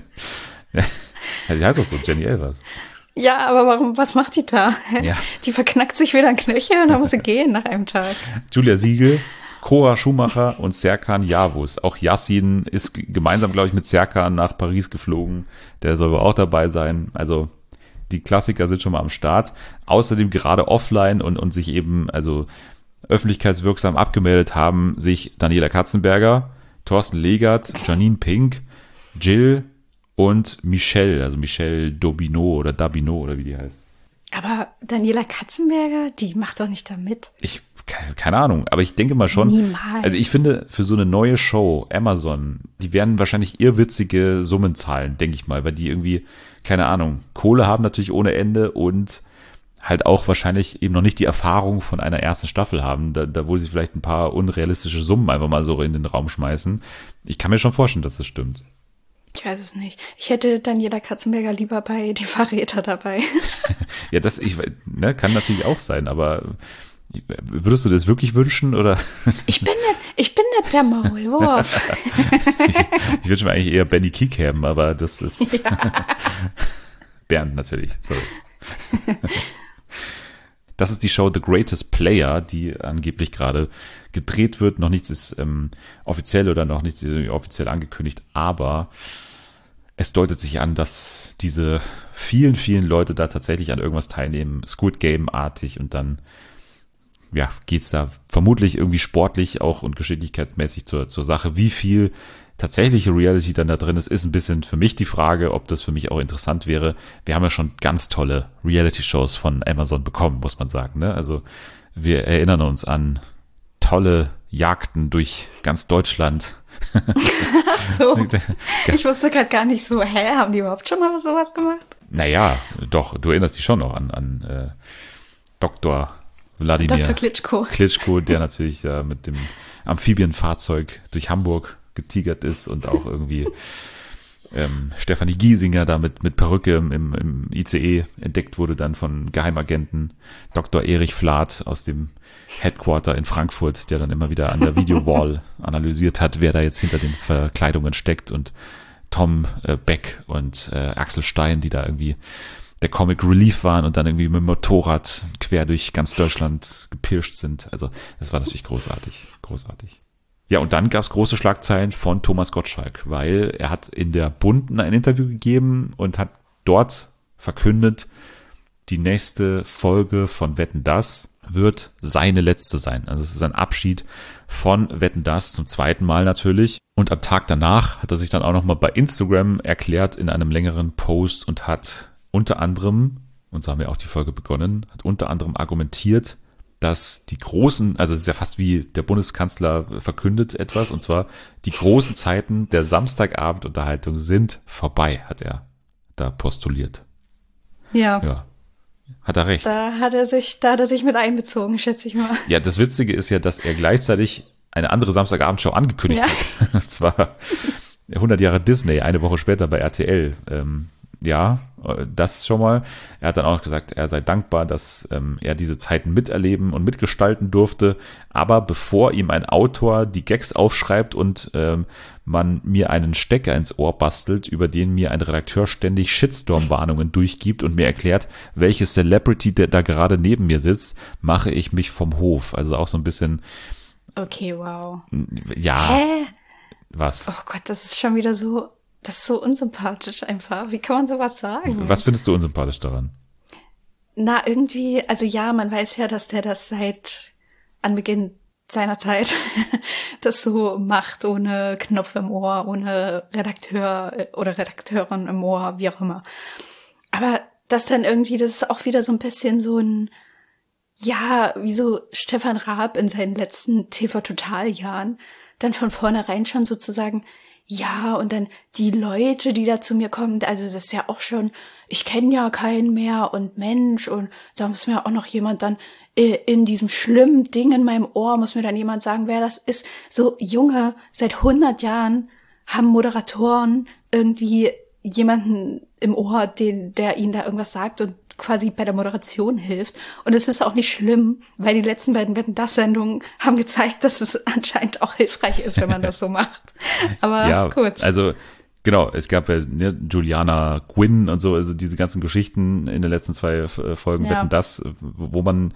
die heißt auch so, Jenny Elvers. Ja, aber warum, was macht die da? Ja. Die verknackt sich wieder ein Knöchel und dann muss sie gehen nach einem Tag. Julia Siegel, Cora Schumacher und Serkan Yavuz. Auch Yassin ist gemeinsam, glaube ich, mit Serkan nach Paris geflogen. Der soll wohl auch dabei sein. Also die Klassiker sind schon mal am Start. Außerdem gerade offline und sich eben also öffentlichkeitswirksam abgemeldet haben sich Daniela Katzenberger, Thorsten Legert, Janine Pink, Jill und Michelle, also Michelle Dobino oder Dabino oder wie die heißt. Aber Daniela Katzenberger, die macht doch nicht da mit. Keine Ahnung, aber ich denke mal schon. Niemals. Also ich finde, für so eine neue Show, Amazon, die werden wahrscheinlich irrwitzige Summen zahlen, denke ich mal, weil die irgendwie, keine Ahnung, Kohle haben natürlich ohne Ende und halt auch wahrscheinlich eben noch nicht die Erfahrung von einer ersten Staffel haben, da wo sie vielleicht ein paar unrealistische Summen einfach mal so in den Raum schmeißen. Ich kann mir schon vorstellen, dass das stimmt. Ich weiß es nicht. Ich hätte Daniela Katzenberger lieber bei Die Verräter dabei. Ja, kann natürlich auch sein, aber würdest du das wirklich wünschen, oder? Ich bin nicht der Maulwurf. Ich wünsche mir eigentlich eher Benny Kick haben, aber das ist Ja. Bernd natürlich, sorry. Das ist die Show The Greatest Player, die angeblich gerade gedreht wird. Noch nichts ist offiziell oder noch nichts ist offiziell angekündigt, aber es deutet sich an, dass diese vielen, vielen Leute da tatsächlich an irgendwas teilnehmen, Squid Game-artig, und dann ja, geht's da vermutlich irgendwie sportlich auch und geschicklichkeitsmäßig zur Sache. Wie viel tatsächliche Reality dann da drin ist ein bisschen für mich die Frage, ob das für mich auch interessant wäre. Wir haben ja schon ganz tolle Reality-Shows von Amazon bekommen, muss man sagen, ne? Also wir erinnern uns an tolle Jagden durch ganz Deutschland. So. Ich wusste gerade gar nicht so, haben die überhaupt schon mal sowas gemacht? Naja, doch, du erinnerst dich schon noch an Dr. Wladimir Dr. Klitschko, der natürlich mit dem Amphibienfahrzeug durch Hamburg getigert ist und auch irgendwie Stefanie Giesinger da mit Perücke im ICE entdeckt wurde dann von Geheimagenten Dr. Erich Flath aus dem Headquarter in Frankfurt, der dann immer wieder an der Videowall analysiert hat, wer da jetzt hinter den Verkleidungen steckt, und Tom Beck und Axel Stein, die da irgendwie der Comic Relief waren und dann irgendwie mit dem Motorrad quer durch ganz Deutschland gepirscht sind. Also das war natürlich großartig. Ja, und dann gab es große Schlagzeilen von Thomas Gottschalk, weil er hat in der Bunden ein Interview gegeben und hat dort verkündet, die nächste Folge von Wetten, dass wird seine letzte sein. Also es ist ein Abschied von Wetten, dass zum zweiten Mal natürlich. Und am Tag danach hat er sich dann auch nochmal bei Instagram erklärt in einem längeren Post und hat unter anderem, und so haben wir auch die Folge begonnen, hat unter anderem argumentiert, dass die großen, also es ist ja fast wie der Bundeskanzler verkündet etwas, und zwar die großen Zeiten der Samstagabendunterhaltung sind vorbei, hat er da postuliert. Ja. Hat er recht. Da hat er sich mit einbezogen, schätze ich mal. Ja, das Witzige ist ja, dass er gleichzeitig eine andere Samstagabendshow angekündigt hat. Und zwar 100 Jahre Disney, eine Woche später bei RTL. Ja, das schon mal. Er hat dann auch gesagt, er sei dankbar, dass er diese Zeiten miterleben und mitgestalten durfte. Aber bevor ihm ein Autor die Gags aufschreibt und man mir einen Stecker ins Ohr bastelt, über den mir ein Redakteur ständig Shitstorm-Warnungen durchgibt und mir erklärt, welche Celebrity der da gerade neben mir sitzt, mache ich mich vom Hof. Also auch so ein bisschen. Okay, wow. Ja. Hä? Was? Oh Gott, das ist schon wieder so. Das ist so unsympathisch einfach. Wie kann man sowas sagen? Was findest du unsympathisch daran? Na, irgendwie, also ja, man weiß ja, dass der das seit Anbeginn seiner Zeit das so macht, ohne Knopf im Ohr, ohne Redakteur oder Redakteurin im Ohr, wie auch immer. Aber das dann irgendwie, das ist auch wieder so ein bisschen so ein, ja, wie so Stefan Raab in seinen letzten TV-Total-Jahren, dann von vornherein schon sozusagen, ja, und dann die Leute, die da zu mir kommen, also das ist ja auch schon, ich kenne ja keinen mehr und Mensch, und da muss mir auch noch jemand dann in diesem schlimmen Ding in meinem Ohr, muss mir dann jemand sagen, wer das ist. So, Junge, seit 100 Jahren haben Moderatoren irgendwie jemanden im Ohr, der ihnen da irgendwas sagt und quasi bei der Moderation hilft. Und es ist auch nicht schlimm, weil die letzten beiden Wetten, dass Sendungen haben gezeigt, dass es anscheinend auch hilfreich ist, wenn man das so macht. Aber ja, kurz. Also genau, es gab ja Juliana Quinn und so, also diese ganzen Geschichten in den letzten 2 Folgen Wetten, dass, wo man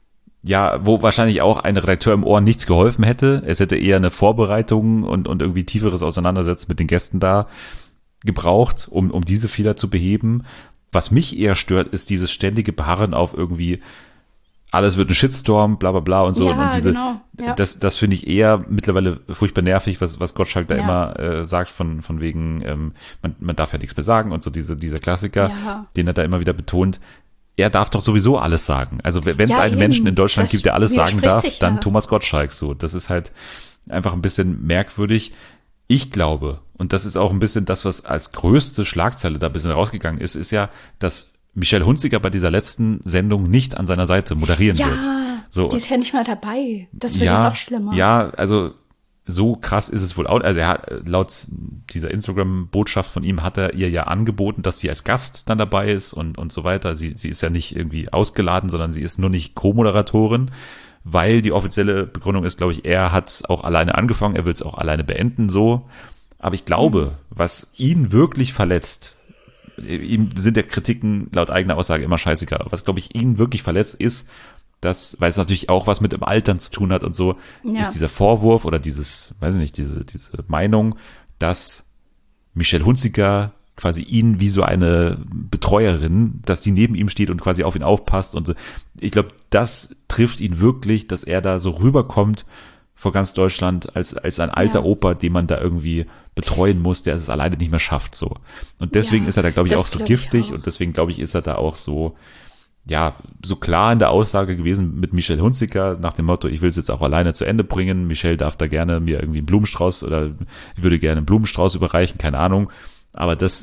wo wahrscheinlich auch ein Redakteur im Ohr nichts geholfen hätte. Es hätte eher eine Vorbereitung und irgendwie tieferes Auseinandersetzen mit den Gästen da gebraucht, um diese Fehler zu beheben. Was mich eher stört, ist dieses ständige Beharren auf irgendwie alles wird ein Shitstorm, bla bla bla und so. Ja, und diese, genau. Ja. Das finde ich eher mittlerweile furchtbar nervig, was Gottschalk da immer sagt, von wegen, man darf ja nichts mehr sagen und so dieser Klassiker, den er da immer wieder betont. Er darf doch sowieso alles sagen. Also wenn es einen Menschen in Deutschland gibt, der alles sagen darf, dann Thomas Gottschalk so. Das ist halt einfach ein bisschen merkwürdig. Ich glaube, und das ist auch ein bisschen das, was als größte Schlagzeile da ein bisschen rausgegangen ist, ist ja, dass Michelle Hunziker bei dieser letzten Sendung nicht an seiner Seite moderieren wird. So, die ist ja nicht mal dabei. Das wird ja noch schlimmer. Ja, also so krass ist es wohl auch. Also er hat, laut dieser Instagram-Botschaft von ihm hat er ihr ja angeboten, dass sie als Gast dann dabei ist und so weiter. Sie ist ja nicht irgendwie ausgeladen, sondern sie ist nur nicht Co-Moderatorin, weil die offizielle Begründung ist, glaube ich, er hat auch alleine angefangen, er will es auch alleine beenden, so. Aber ich glaube, was ihn wirklich verletzt, ihm sind der Kritiken laut eigener Aussage immer scheißegal. Was, glaube ich, ihn wirklich verletzt ist, dass, weil es natürlich auch was mit dem Altern zu tun hat und so, ist dieser Vorwurf oder dieses, weiß ich nicht, diese Meinung, dass Michelle Hunziker quasi ihn wie so eine Betreuerin, dass sie neben ihm steht und quasi auf ihn aufpasst und so. Ich glaube, das trifft ihn wirklich, dass er da so rüberkommt vor ganz Deutschland als ein alter Opa, den man da irgendwie betreuen muss, der es alleine nicht mehr schafft, so. Und deswegen ist er da, glaube ich, auch so giftig und deswegen, glaube ich, ist er da auch so, so klar in der Aussage gewesen mit Michelle Hunziker nach dem Motto, ich will es jetzt auch alleine zu Ende bringen. Michelle darf da gerne mir irgendwie einen Blumenstrauß oder ich würde gerne einen Blumenstrauß überreichen, keine Ahnung. Aber das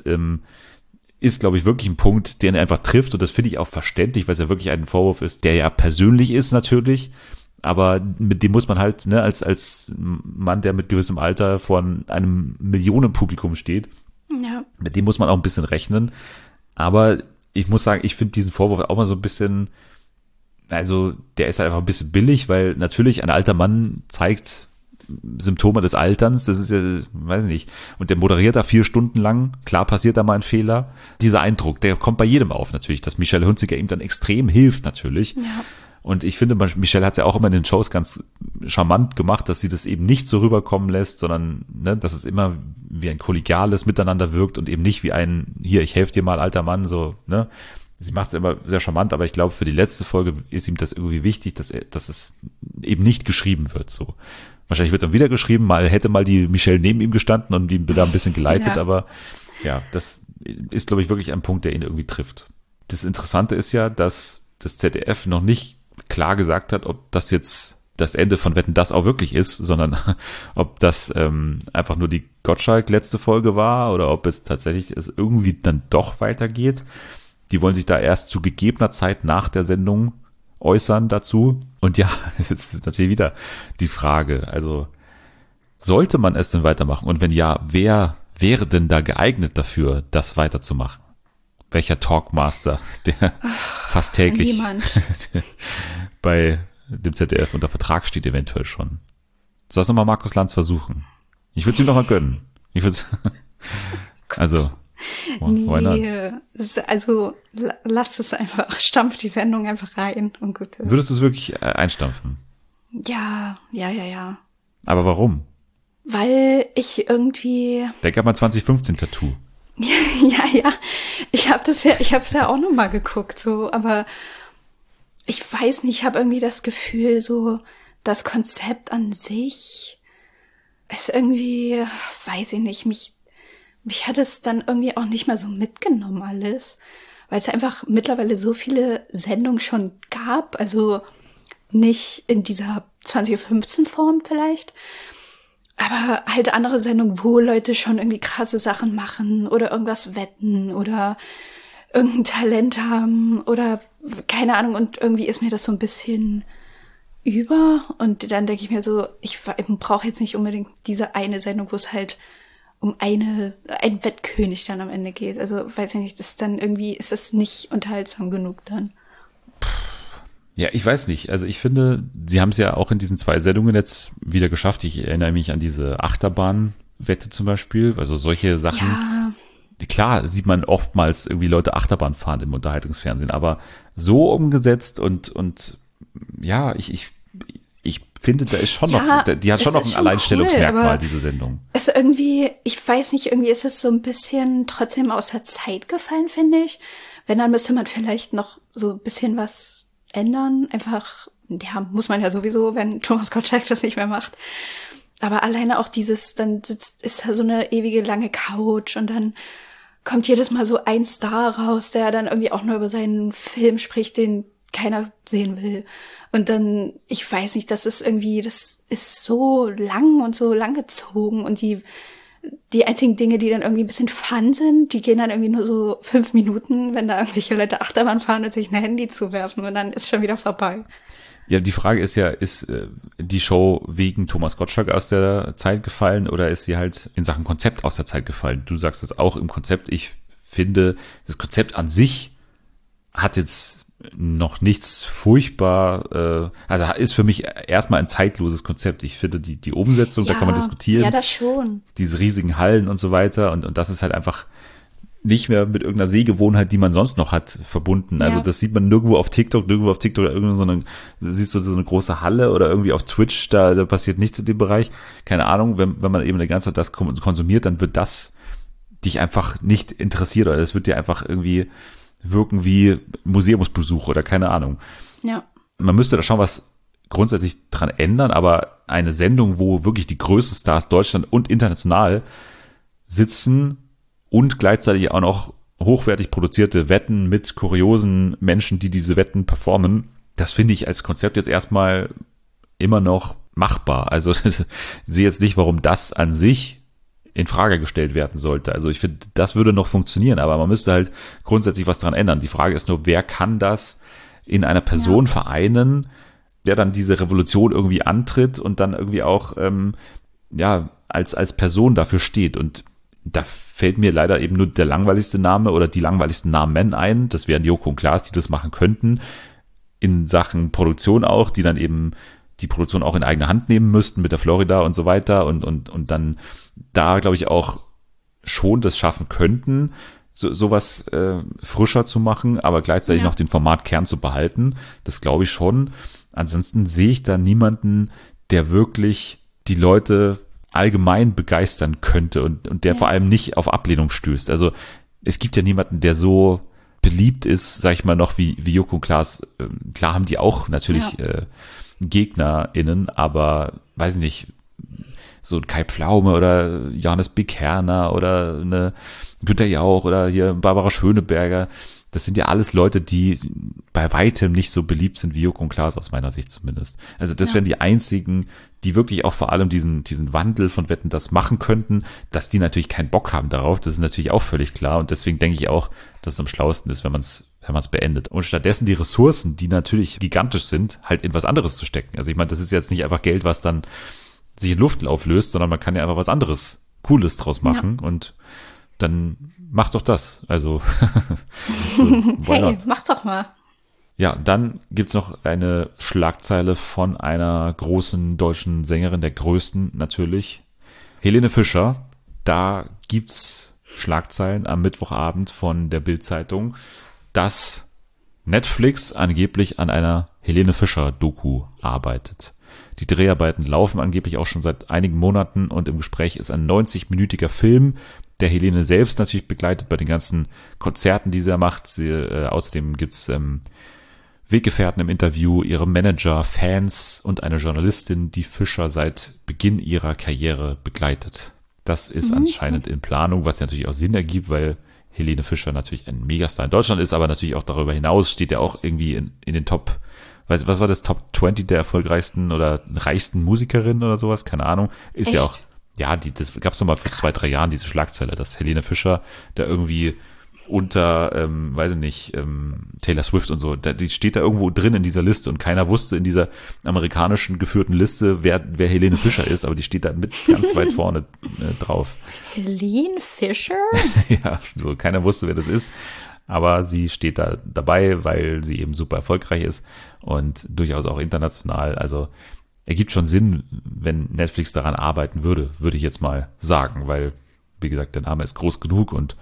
ist, glaube ich, wirklich ein Punkt, den er einfach trifft und das finde ich auch verständlich, weil es ja wirklich ein Vorwurf ist, der ja persönlich ist natürlich, aber mit dem muss man halt, ne, als Mann, der mit gewissem Alter vor einem Millionenpublikum steht, mit dem muss man auch ein bisschen rechnen. Aber ich muss sagen, ich finde diesen Vorwurf auch mal so ein bisschen, also der ist halt einfach ein bisschen billig, weil natürlich ein alter Mann zeigt Symptome des Alterns, das ist ja, weiß ich nicht, und der moderiert da 4 Stunden lang, klar passiert da mal ein Fehler. Dieser Eindruck, der kommt bei jedem auf natürlich, dass Michelle Hunziker ihm dann extrem hilft natürlich. Ja. Und ich finde, Michelle hat es ja auch immer in den Shows ganz charmant gemacht, dass sie das eben nicht so rüberkommen lässt, sondern ne, dass es immer wie ein kollegiales Miteinander wirkt und eben nicht wie ein, hier, ich helfe dir mal, alter Mann, so, ne. Sie macht es immer sehr charmant, aber ich glaube, für die letzte Folge ist ihm das irgendwie wichtig, dass es eben nicht geschrieben wird, so. Wahrscheinlich wird dann wieder geschrieben, hätte mal die Michelle neben ihm gestanden und ihn da ein bisschen geleitet, aber ja, das ist, glaube ich, wirklich ein Punkt, der ihn irgendwie trifft. Das Interessante ist ja, dass das ZDF noch nicht klar gesagt hat, ob das jetzt das Ende von Wetten, das auch wirklich ist, sondern ob das einfach nur die Gottschalk letzte Folge war oder ob es tatsächlich irgendwie dann doch weitergeht. Die wollen sich da erst zu gegebener Zeit nach der Sendung äußern dazu. Und ja, jetzt ist natürlich wieder die Frage, also sollte man es denn weitermachen? Und wenn ja, wer wäre denn da geeignet dafür, das weiterzumachen? Welcher Talkmaster, der fast täglich bei dem ZDF unter Vertrag steht, eventuell schon. Soll es nochmal Markus Lanz versuchen? Ich würde es ihm nochmal gönnen. Also, why not? Also, lass es einfach, stampf die Sendung einfach rein und gut ist. Würdest du es wirklich einstampfen? Ja. Aber warum? Weil ich irgendwie... Denk an mein 2015-Tattoo. Ja. Ich hab's ja auch nochmal geguckt, so, aber ich weiß nicht, ich habe irgendwie das Gefühl, so, das Konzept an sich ist irgendwie, weiß ich nicht, mich hat es dann irgendwie auch nicht mehr so mitgenommen alles, weil es einfach mittlerweile so viele Sendungen schon gab, also nicht in dieser 2015-Form vielleicht, aber halt andere Sendungen, wo Leute schon irgendwie krasse Sachen machen oder irgendwas wetten oder irgendein Talent haben oder keine Ahnung, und irgendwie ist mir das so ein bisschen über und dann denke ich mir so, ich brauche jetzt nicht unbedingt diese eine Sendung, wo es halt um einen Wettkönig dann am Ende geht. Also weiß ich nicht, das ist dann irgendwie, ist das nicht unterhaltsam genug dann. Ja, ich weiß nicht. Also ich finde, sie haben es ja auch in diesen 2 Sendungen jetzt wieder geschafft. Ich erinnere mich an diese Achterbahnwette zum Beispiel. Also solche Sachen. Ja. Klar sieht man oftmals irgendwie Leute Achterbahn fahren im Unterhaltungsfernsehen, aber so umgesetzt und ja, ich finde, da ist schon noch, die hat schon noch ein Alleinstellungsmerkmal, cool, diese Sendung. Es irgendwie, ich weiß nicht, irgendwie ist es so ein bisschen trotzdem aus der Zeit gefallen, finde ich. Wenn, dann müsste man vielleicht noch so ein bisschen was ändern. Einfach, ja, muss man ja sowieso, wenn Thomas Gottschalk das nicht mehr macht. Aber alleine auch dieses, dann ist da so eine ewige lange Couch und dann kommt jedes Mal so ein Star raus, der dann irgendwie auch nur über seinen Film spricht, den keiner sehen will. Und dann, ich weiß nicht, das ist so lang und so langgezogen und die einzigen Dinge, die dann irgendwie ein bisschen fun sind, die gehen dann irgendwie nur so 5 Minuten, wenn da irgendwelche Leute Achterbahn fahren und sich ein Handy zuwerfen und dann ist schon wieder vorbei. Ja, die Frage ist ja, ist die Show wegen Thomas Gottschalk aus der Zeit gefallen oder ist sie halt in Sachen Konzept aus der Zeit gefallen? Du sagst es auch im Konzept. Ich finde, das Konzept an sich hat jetzt noch nichts furchtbar, also ist für mich erstmal ein zeitloses Konzept. Ich finde die Umsetzung, da kann man diskutieren. Ja, das schon. Diese riesigen Hallen und so weiter und das ist halt einfach nicht mehr mit irgendeiner Sehgewohnheit, die man sonst noch hat, verbunden. Also das sieht man nirgendwo auf TikTok oder irgendwo, sondern siehst du so eine große Halle oder irgendwie auf Twitch, da passiert nichts in dem Bereich. Keine Ahnung, wenn man eben die ganze Zeit das konsumiert, dann wird das dich einfach nicht interessiert oder das wird dir einfach irgendwie wirken wie Museumsbesuch oder keine Ahnung. Ja. Man müsste da schon was grundsätzlich dran ändern, aber eine Sendung, wo wirklich die größten Stars Deutschland und international sitzen und gleichzeitig auch noch hochwertig produzierte Wetten mit kuriosen Menschen, die diese Wetten performen, das finde ich als Konzept jetzt erstmal immer noch machbar. Also ich sehe jetzt nicht, warum das an sich in Frage gestellt werden sollte. Also ich finde, das würde noch funktionieren, aber man müsste halt grundsätzlich was dran ändern. Die Frage ist nur, wer kann das in einer Person vereinen, der dann diese Revolution irgendwie antritt und dann irgendwie auch als Person dafür steht. Und da fällt mir leider eben nur der langweiligste Name oder die langweiligsten Namen ein. Das wären Joko und Klaas, die das machen könnten. In Sachen Produktion auch, die dann eben die Produktion auch in eigene Hand nehmen müssten mit der Florida und so weiter und dann da, glaube ich, auch schon das schaffen könnten. sowas frischer zu machen, aber gleichzeitig noch den Formatkern zu behalten. Das glaube ich schon. Ansonsten sehe ich da niemanden, der wirklich die Leute allgemein begeistern könnte und der vor allem nicht auf Ablehnung stößt. Also es gibt ja niemanden, der so beliebt ist, sag ich mal, noch wie Joko und Klaas. Klar haben die auch natürlich GegnerInnen, aber weiß nicht, so ein Kai Pflaume oder Johannes B. Kerner oder eine Günther Jauch oder hier Barbara Schöneberger. Das sind ja alles Leute, die bei weitem nicht so beliebt sind wie Joko und Klaas, aus meiner Sicht zumindest. Also das wären die einzigen, die wirklich auch vor allem diesen Wandel von Wetten, das machen könnten, dass die natürlich keinen Bock haben darauf. Das ist natürlich auch völlig klar. Und deswegen denke ich auch, dass es am schlauesten ist, wenn man es beendet. Und stattdessen die Ressourcen, die natürlich gigantisch sind, halt in was anderes zu stecken. Also ich meine, das ist jetzt nicht einfach Geld, was dann sich in Luft auflöst, sondern man kann ja einfach was anderes Cooles draus machen und dann mach doch das. Also so, hey, mach doch mal. Ja, dann gibt's noch eine Schlagzeile von einer großen deutschen Sängerin, der größten natürlich, Helene Fischer. Da gibt's Schlagzeilen am Mittwochabend von der Bild-Zeitung, dass Netflix angeblich an einer Helene Fischer-Doku arbeitet. Die Dreharbeiten laufen angeblich auch schon seit einigen Monaten und im Gespräch ist ein 90-minütiger Film, der Helene selbst natürlich begleitet bei den ganzen Konzerten, die sie macht. Außerdem gibt's Weggefährten im Interview, ihre Manager, Fans und eine Journalistin, die Fischer seit Beginn ihrer Karriere begleitet. Das ist anscheinend in Planung, was ja natürlich auch Sinn ergibt, weil Helene Fischer natürlich ein Megastar in Deutschland ist, aber natürlich auch darüber hinaus steht er auch irgendwie in den Top, was war das, Top 20 der erfolgreichsten oder reichsten Musikerinnen oder sowas, keine Ahnung. Ist Echt? Ja auch, ja, das gab's noch mal vor 2-3 Jahren, diese Schlagzeile, dass Helene Fischer da irgendwie unter, weiß ich nicht, Taylor Swift und so, die steht da irgendwo drin in dieser Liste und keiner wusste in dieser amerikanischen geführten Liste, wer Helene Fischer ist, aber die steht da mit ganz weit vorne drauf. Helene Fischer? Ja, so, keiner wusste, wer das ist, aber sie steht da dabei, weil sie eben super erfolgreich ist und durchaus auch international, also ergibt schon Sinn, wenn Netflix daran arbeiten würde ich jetzt mal sagen, weil, wie gesagt, der Name ist groß genug und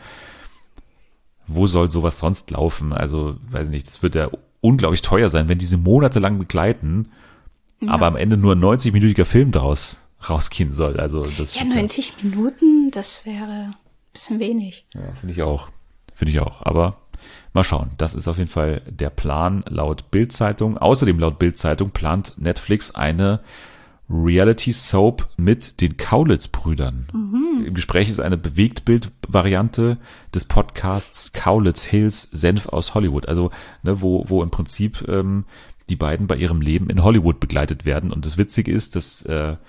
wo soll sowas sonst laufen? Also, weiß nicht, das wird ja unglaublich teuer sein, wenn diese monatelang begleiten, aber am Ende nur ein 90-minütiger Film daraus rausgehen soll. Also das Ja, ist 90 Minuten, das wäre ein bisschen wenig. Ja, finde ich auch. Aber mal schauen. Das ist auf jeden Fall der Plan laut Bild-Zeitung. Außerdem laut Bild-Zeitung plant Netflix eine Reality-Soap mit den Kaulitz-Brüdern. Im Gespräch ist eine Bewegtbild-Variante des Podcasts Kaulitz Hills Senf aus Hollywood. Also, ne, wo im Prinzip die beiden bei ihrem Leben in Hollywood begleitet werden. Und das Witzige ist, dass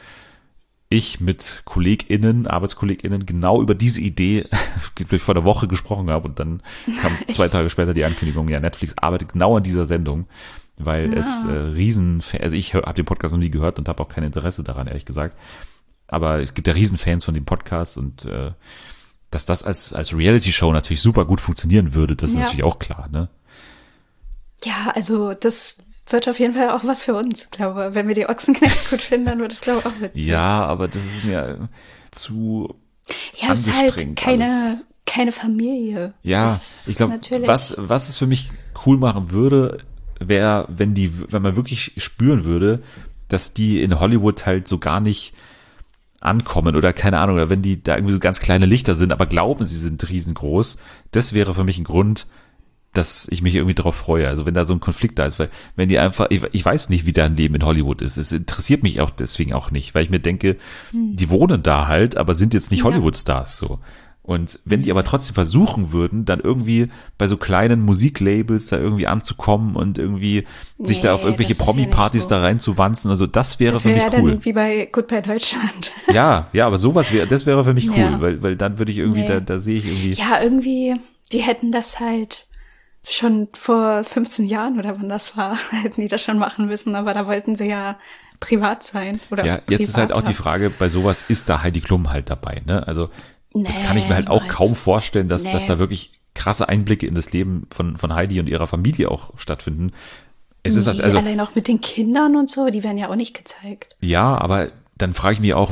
ich mit ArbeitskollegInnen genau über diese Idee vor einer Woche gesprochen habe und dann kam 2 Tage später die Ankündigung, ja, Netflix arbeitet genau an dieser Sendung, weil es also ich habe den Podcast noch nie gehört und habe auch kein Interesse daran, ehrlich gesagt, aber es gibt ja Riesenfans von dem Podcast und dass das als Reality-Show natürlich super gut funktionieren würde, das ist natürlich auch klar, ne? Ja, also das wird auf jeden Fall auch was für uns, glaube ich. Wenn wir die Ochsenknecht gut finden, dann wird es, glaube ich, auch witzig. Ja, aber das ist mir zu es ist halt alles. keine Familie. Ja, ich glaube, was es für mich cool machen würde, wäre, wenn man wirklich spüren würde, dass die in Hollywood halt so gar nicht ankommen oder keine Ahnung, oder wenn die da irgendwie so ganz kleine Lichter sind, aber glauben, sie sind riesengroß, das wäre für mich ein Grund, dass ich mich irgendwie darauf freue. Also wenn da so ein Konflikt da ist, weil wenn die einfach, ich weiß nicht, wie deren Leben in Hollywood ist. Es interessiert mich auch deswegen auch nicht, weil ich mir denke, die wohnen da halt, aber sind jetzt nicht Hollywood-Stars so. Und wenn die aber trotzdem versuchen würden, dann irgendwie bei so kleinen Musiklabels da irgendwie anzukommen und irgendwie sich da auf irgendwelche Promi-Partys da reinzuwanzen, also das wäre für mich cool. Das wäre dann wie bei Goodbye Deutschland. Ja, aber sowas das wäre für mich cool, weil dann würde ich irgendwie, da sehe ich irgendwie. Ja, irgendwie, die hätten das halt schon vor 15 Jahren oder wann das war, hätten die das schon machen müssen, aber da wollten sie ja privat sein. Oder ja, jetzt ist halt auch die Frage, bei sowas ist da Heidi Klum halt dabei, ne? Also das kann ich mir halt auch kaum vorstellen, dass da wirklich krasse Einblicke in das Leben von Heidi und ihrer Familie auch stattfinden. Es ist halt, also allein auch mit den Kindern und so, die werden ja auch nicht gezeigt. Ja, aber dann frage ich mich auch,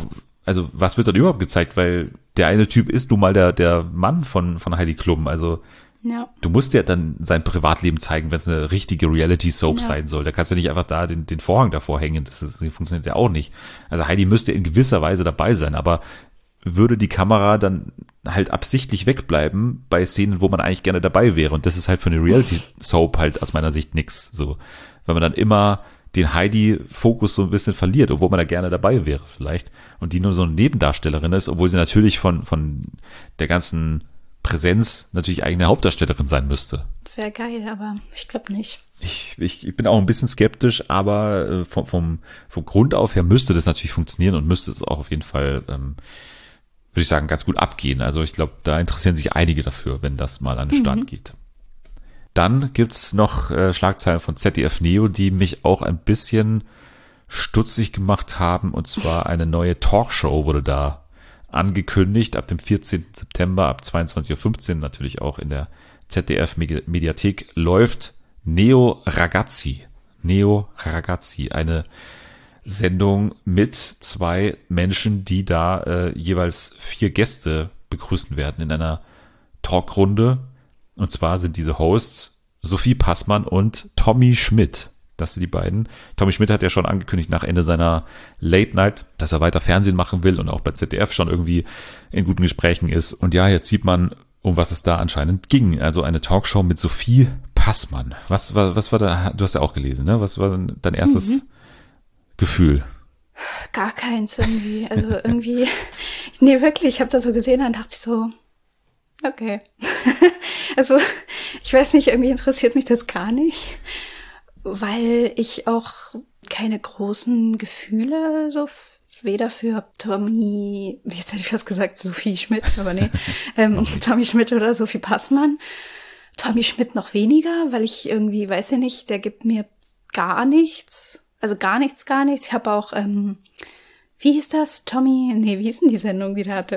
also was wird dann überhaupt gezeigt? Weil der eine Typ ist nun mal der Mann von Heidi Klum. Also Ja. du musst ja dann sein Privatleben zeigen, wenn es eine richtige Reality-Soap Ja. sein soll. Da kannst du nicht einfach da den Vorhang davor hängen. Das funktioniert ja auch nicht. Also Heidi müsste in gewisser Weise dabei sein, aber würde die Kamera dann halt absichtlich wegbleiben bei Szenen, wo man eigentlich gerne dabei wäre. Und das ist halt für eine Reality-Soap halt aus meiner Sicht nix. So, weil man dann immer den Heidi-Fokus so ein bisschen verliert, obwohl man da gerne dabei wäre vielleicht. Und die nur so eine Nebendarstellerin ist, obwohl sie natürlich von der ganzen Präsenz natürlich eigene Hauptdarstellerin sein müsste. Wäre geil, aber ich glaube nicht. Ich bin auch ein bisschen skeptisch, aber vom Grund auf her müsste das natürlich funktionieren und müsste es auch auf jeden Fall, würde ich sagen, ganz gut abgehen. Also ich glaube, da interessieren sich einige dafür, wenn das mal an den Start geht. Dann gibt's noch Schlagzeilen von ZDF Neo, die mich auch ein bisschen stutzig gemacht haben. Und zwar eine neue Talkshow wurde da angekündigt ab dem 14. September ab 22.15 Uhr, natürlich auch in der ZDF-Mediathek läuft Neo Ragazzi. Neo Ragazzi, eine Sendung mit 2 Menschen, die da jeweils 4 Gäste begrüßen werden in einer Talkrunde. Und zwar sind diese Hosts Sophie Passmann und Tommy Schmidt. Das sind die beiden. Tommy Schmidt hat ja schon angekündigt nach Ende seiner Late Night, dass er weiter Fernsehen machen will und auch bei ZDF schon irgendwie in guten Gesprächen ist. Und ja, jetzt sieht man, um was es da anscheinend ging. Also eine Talkshow mit Sophie Passmann. Was war da? Du hast ja auch gelesen, ne? Was war dein erstes Gefühl? Gar keins irgendwie. Also irgendwie, nee, wirklich, ich habe das so gesehen und dachte ich so, okay. Also, ich weiß nicht, irgendwie interessiert mich das gar nicht, weil ich auch keine großen Gefühle so weder für Tommy, jetzt hätte ich fast gesagt Sophie Schmidt, aber nee, Tommy Schmidt oder Sophie Passmann. Tommy Schmidt noch weniger, weil ich irgendwie, weiß ich nicht, der gibt mir gar nichts. Also gar nichts. Ich habe auch, wie hieß das? Wie hieß denn die Sendung, die der hatte?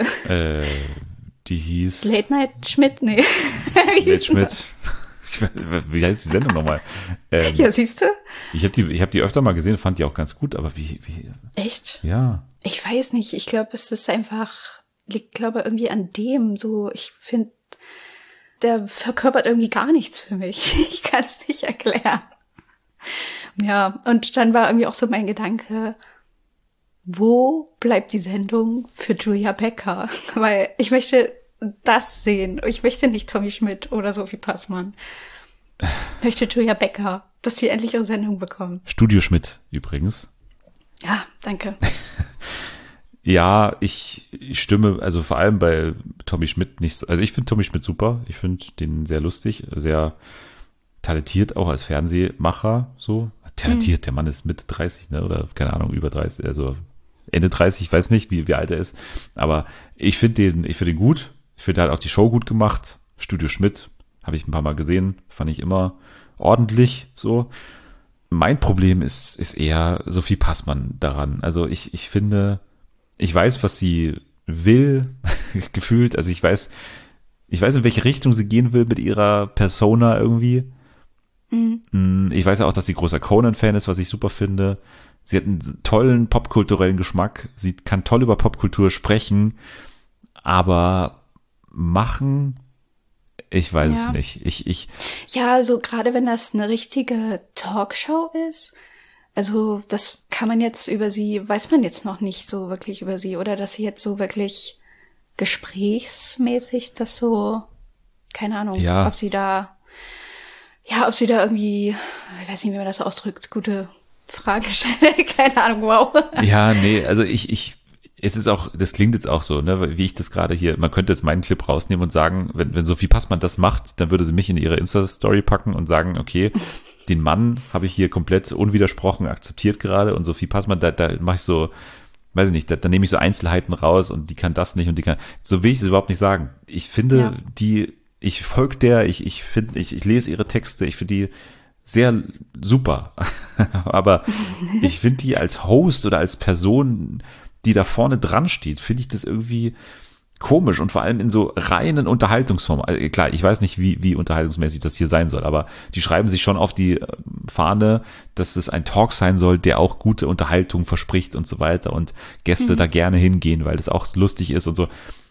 Die hieß Late Night Schmidt? Nee. Late Schmidt. Wie heißt die Sendung nochmal? Ja, siehst du? Ich hab die öfter mal gesehen, fand die auch ganz gut, aber wie? Echt? Ja. Ich weiß nicht. Ich glaube, es ist einfach, liegt, glaube ich, irgendwie an dem. So, ich finde, der verkörpert irgendwie gar nichts für mich. Ich kann es nicht erklären. Ja, und dann war irgendwie auch so mein Gedanke, wo bleibt die Sendung für Julia Becker? Weil ich möchte das sehen. Ich möchte nicht Tommy Schmidt oder Sophie Passmann. Ich möchte Julia Becker, dass sie endlich ihre Sendung bekommen. Studio Schmidt übrigens. Ja, danke. Ja, ich stimme, also vor allem bei Tommy Schmidt nicht, also ich finde Tommy Schmidt super. Ich finde den sehr lustig, sehr talentiert, auch als Fernsehmacher, so. Talentiert, der Mann ist Mitte 30, ne, oder keine Ahnung, über 30, also Ende 30, ich weiß nicht, wie alt er ist, aber ich finde den gut. Ich finde, er hat auch die Show gut gemacht. Studio Schmidt, habe ich ein paar Mal gesehen, fand ich immer ordentlich, so. Mein Problem ist eher Sophie Passmann daran. Also ich finde, ich weiß, was sie will, gefühlt, also ich weiß, in welche Richtung sie gehen will mit ihrer Persona irgendwie. Ich weiß ja auch, dass sie großer Conan-Fan ist, was ich super finde. Sie hat einen tollen popkulturellen Geschmack. Sie kann toll über Popkultur sprechen, aber machen, ich weiß es nicht. Ja, also gerade wenn das eine richtige Talkshow ist, also das kann man jetzt über sie, weiß man jetzt noch nicht so wirklich über sie, oder dass sie jetzt so wirklich gesprächsmäßig das so, keine Ahnung, ja. ob sie da irgendwie, ich weiß nicht, wie man das ausdrückt, gute Frage stelle, keine Ahnung, wow. Ja, nee, also es ist auch, das klingt jetzt auch so, ne, wie ich das gerade hier, man könnte jetzt meinen Clip rausnehmen und sagen, wenn Sophie Passmann das macht, dann würde sie mich in ihre Insta-Story packen und sagen, okay, den Mann habe ich hier komplett unwidersprochen akzeptiert gerade und Sophie Passmann, da mache ich so, weiß ich nicht, da nehme ich so Einzelheiten raus und die kann das nicht und die kann, so will ich es überhaupt nicht sagen. Ich finde, ich folge der, ich finde, ich lese ihre Texte, ich finde die sehr super, aber ich finde die als Host oder als Person, die da vorne dran steht, finde ich das irgendwie komisch und vor allem in so reinen Unterhaltungsformen. Also klar, ich weiß nicht, wie unterhaltungsmäßig das hier sein soll, aber die schreiben sich schon auf die Fahne, dass es ein Talk sein soll, der auch gute Unterhaltung verspricht und so weiter und Gäste da gerne hingehen, weil das auch lustig ist und so.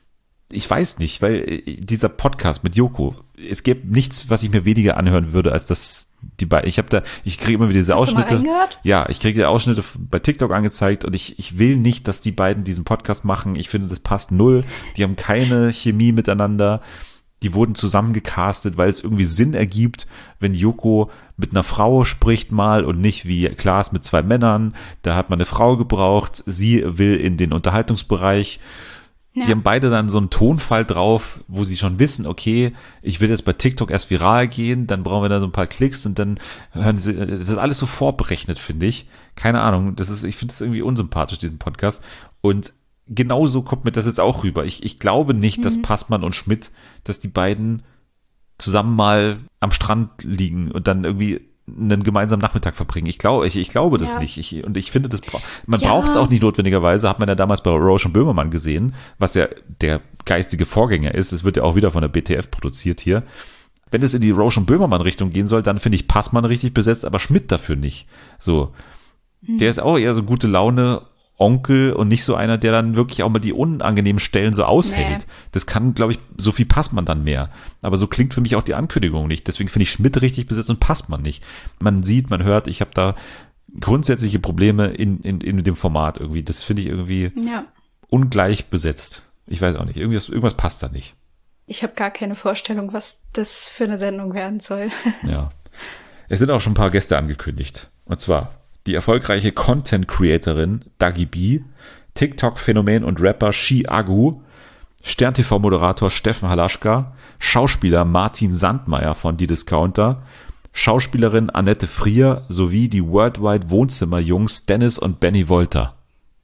Ich weiß nicht, weil dieser Podcast mit Joko, es gäbe nichts, was ich mir weniger anhören würde, als das die beiden. Ich kriege immer wieder diese Ausschnitte. Hast du mal reingehört? Ja, ich kriege Ausschnitte bei TikTok angezeigt und ich will nicht, dass die beiden diesen Podcast machen. Ich finde, das passt null. Die haben keine Chemie miteinander. Die wurden zusammengecastet, weil es irgendwie Sinn ergibt, wenn Joko mit einer Frau spricht mal und nicht wie Klaas mit 2 Männern. Da hat man eine Frau gebraucht. Sie will in den Unterhaltungsbereich. Ja. Die haben beide dann so einen Tonfall drauf, wo sie schon wissen, okay, ich will jetzt bei TikTok erst viral gehen, dann brauchen wir da so ein paar Klicks und dann hören sie, das ist alles so vorberechnet, finde ich. Keine Ahnung, ich finde das irgendwie unsympathisch, diesen Podcast. Und genauso kommt mir das jetzt auch rüber. Ich glaube nicht, dass Passmann und Schmidt, dass die beiden zusammen mal am Strand liegen und dann irgendwie einen gemeinsamen Nachmittag verbringen. Ich glaube das nicht. Ich finde, man braucht es auch nicht notwendigerweise, hat man ja damals bei Roche und Böhmermann gesehen, was ja der geistige Vorgänger ist. Es wird ja auch wieder von der BTF produziert hier. Wenn es in die Roche und Böhmermann Richtung gehen soll, dann finde ich Passmann richtig besetzt, aber Schmidt dafür nicht. So. Der ist auch eher so gute Laune Onkel und nicht so einer, der dann wirklich auch mal die unangenehmen Stellen so aushält. Nee. Das kann, glaube ich, so viel Passmann dann mehr. Aber so klingt für mich auch die Ankündigung nicht. Deswegen finde ich Schmidt richtig besetzt und Passmann nicht. Man sieht, man hört, ich habe da grundsätzliche Probleme in dem Format irgendwie. Das finde ich irgendwie ungleich besetzt. Ich weiß auch nicht. Irgendwas passt da nicht. Ich habe gar keine Vorstellung, was das für eine Sendung werden soll. Ja. Es sind auch schon ein paar Gäste angekündigt. Und zwar die erfolgreiche Content-Creatorin Dagi B, TikTok-Phänomen und Rapper Shi Agu, Stern-TV-Moderator Steffen Halaschka, Schauspieler Martin Sandmeier von Die Discounter, Schauspielerin Annette Frier sowie die Worldwide Wohnzimmer-Jungs Dennis und Benny Wolter.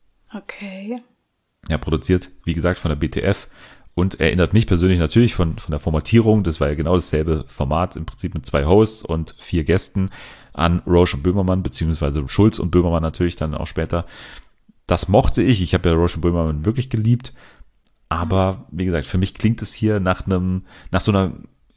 Okay. Ja, produziert, wie gesagt, von der BTF und erinnert mich persönlich natürlich von der Formatierung, das war ja genau dasselbe Format, im Prinzip mit 2 Hosts und 4 Gästen, an Roche und Böhmermann, beziehungsweise Schulz und Böhmermann natürlich dann auch später. Das mochte ich. Ich habe ja Roche und Böhmermann wirklich geliebt. Aber wie gesagt, für mich klingt es hier nach so einer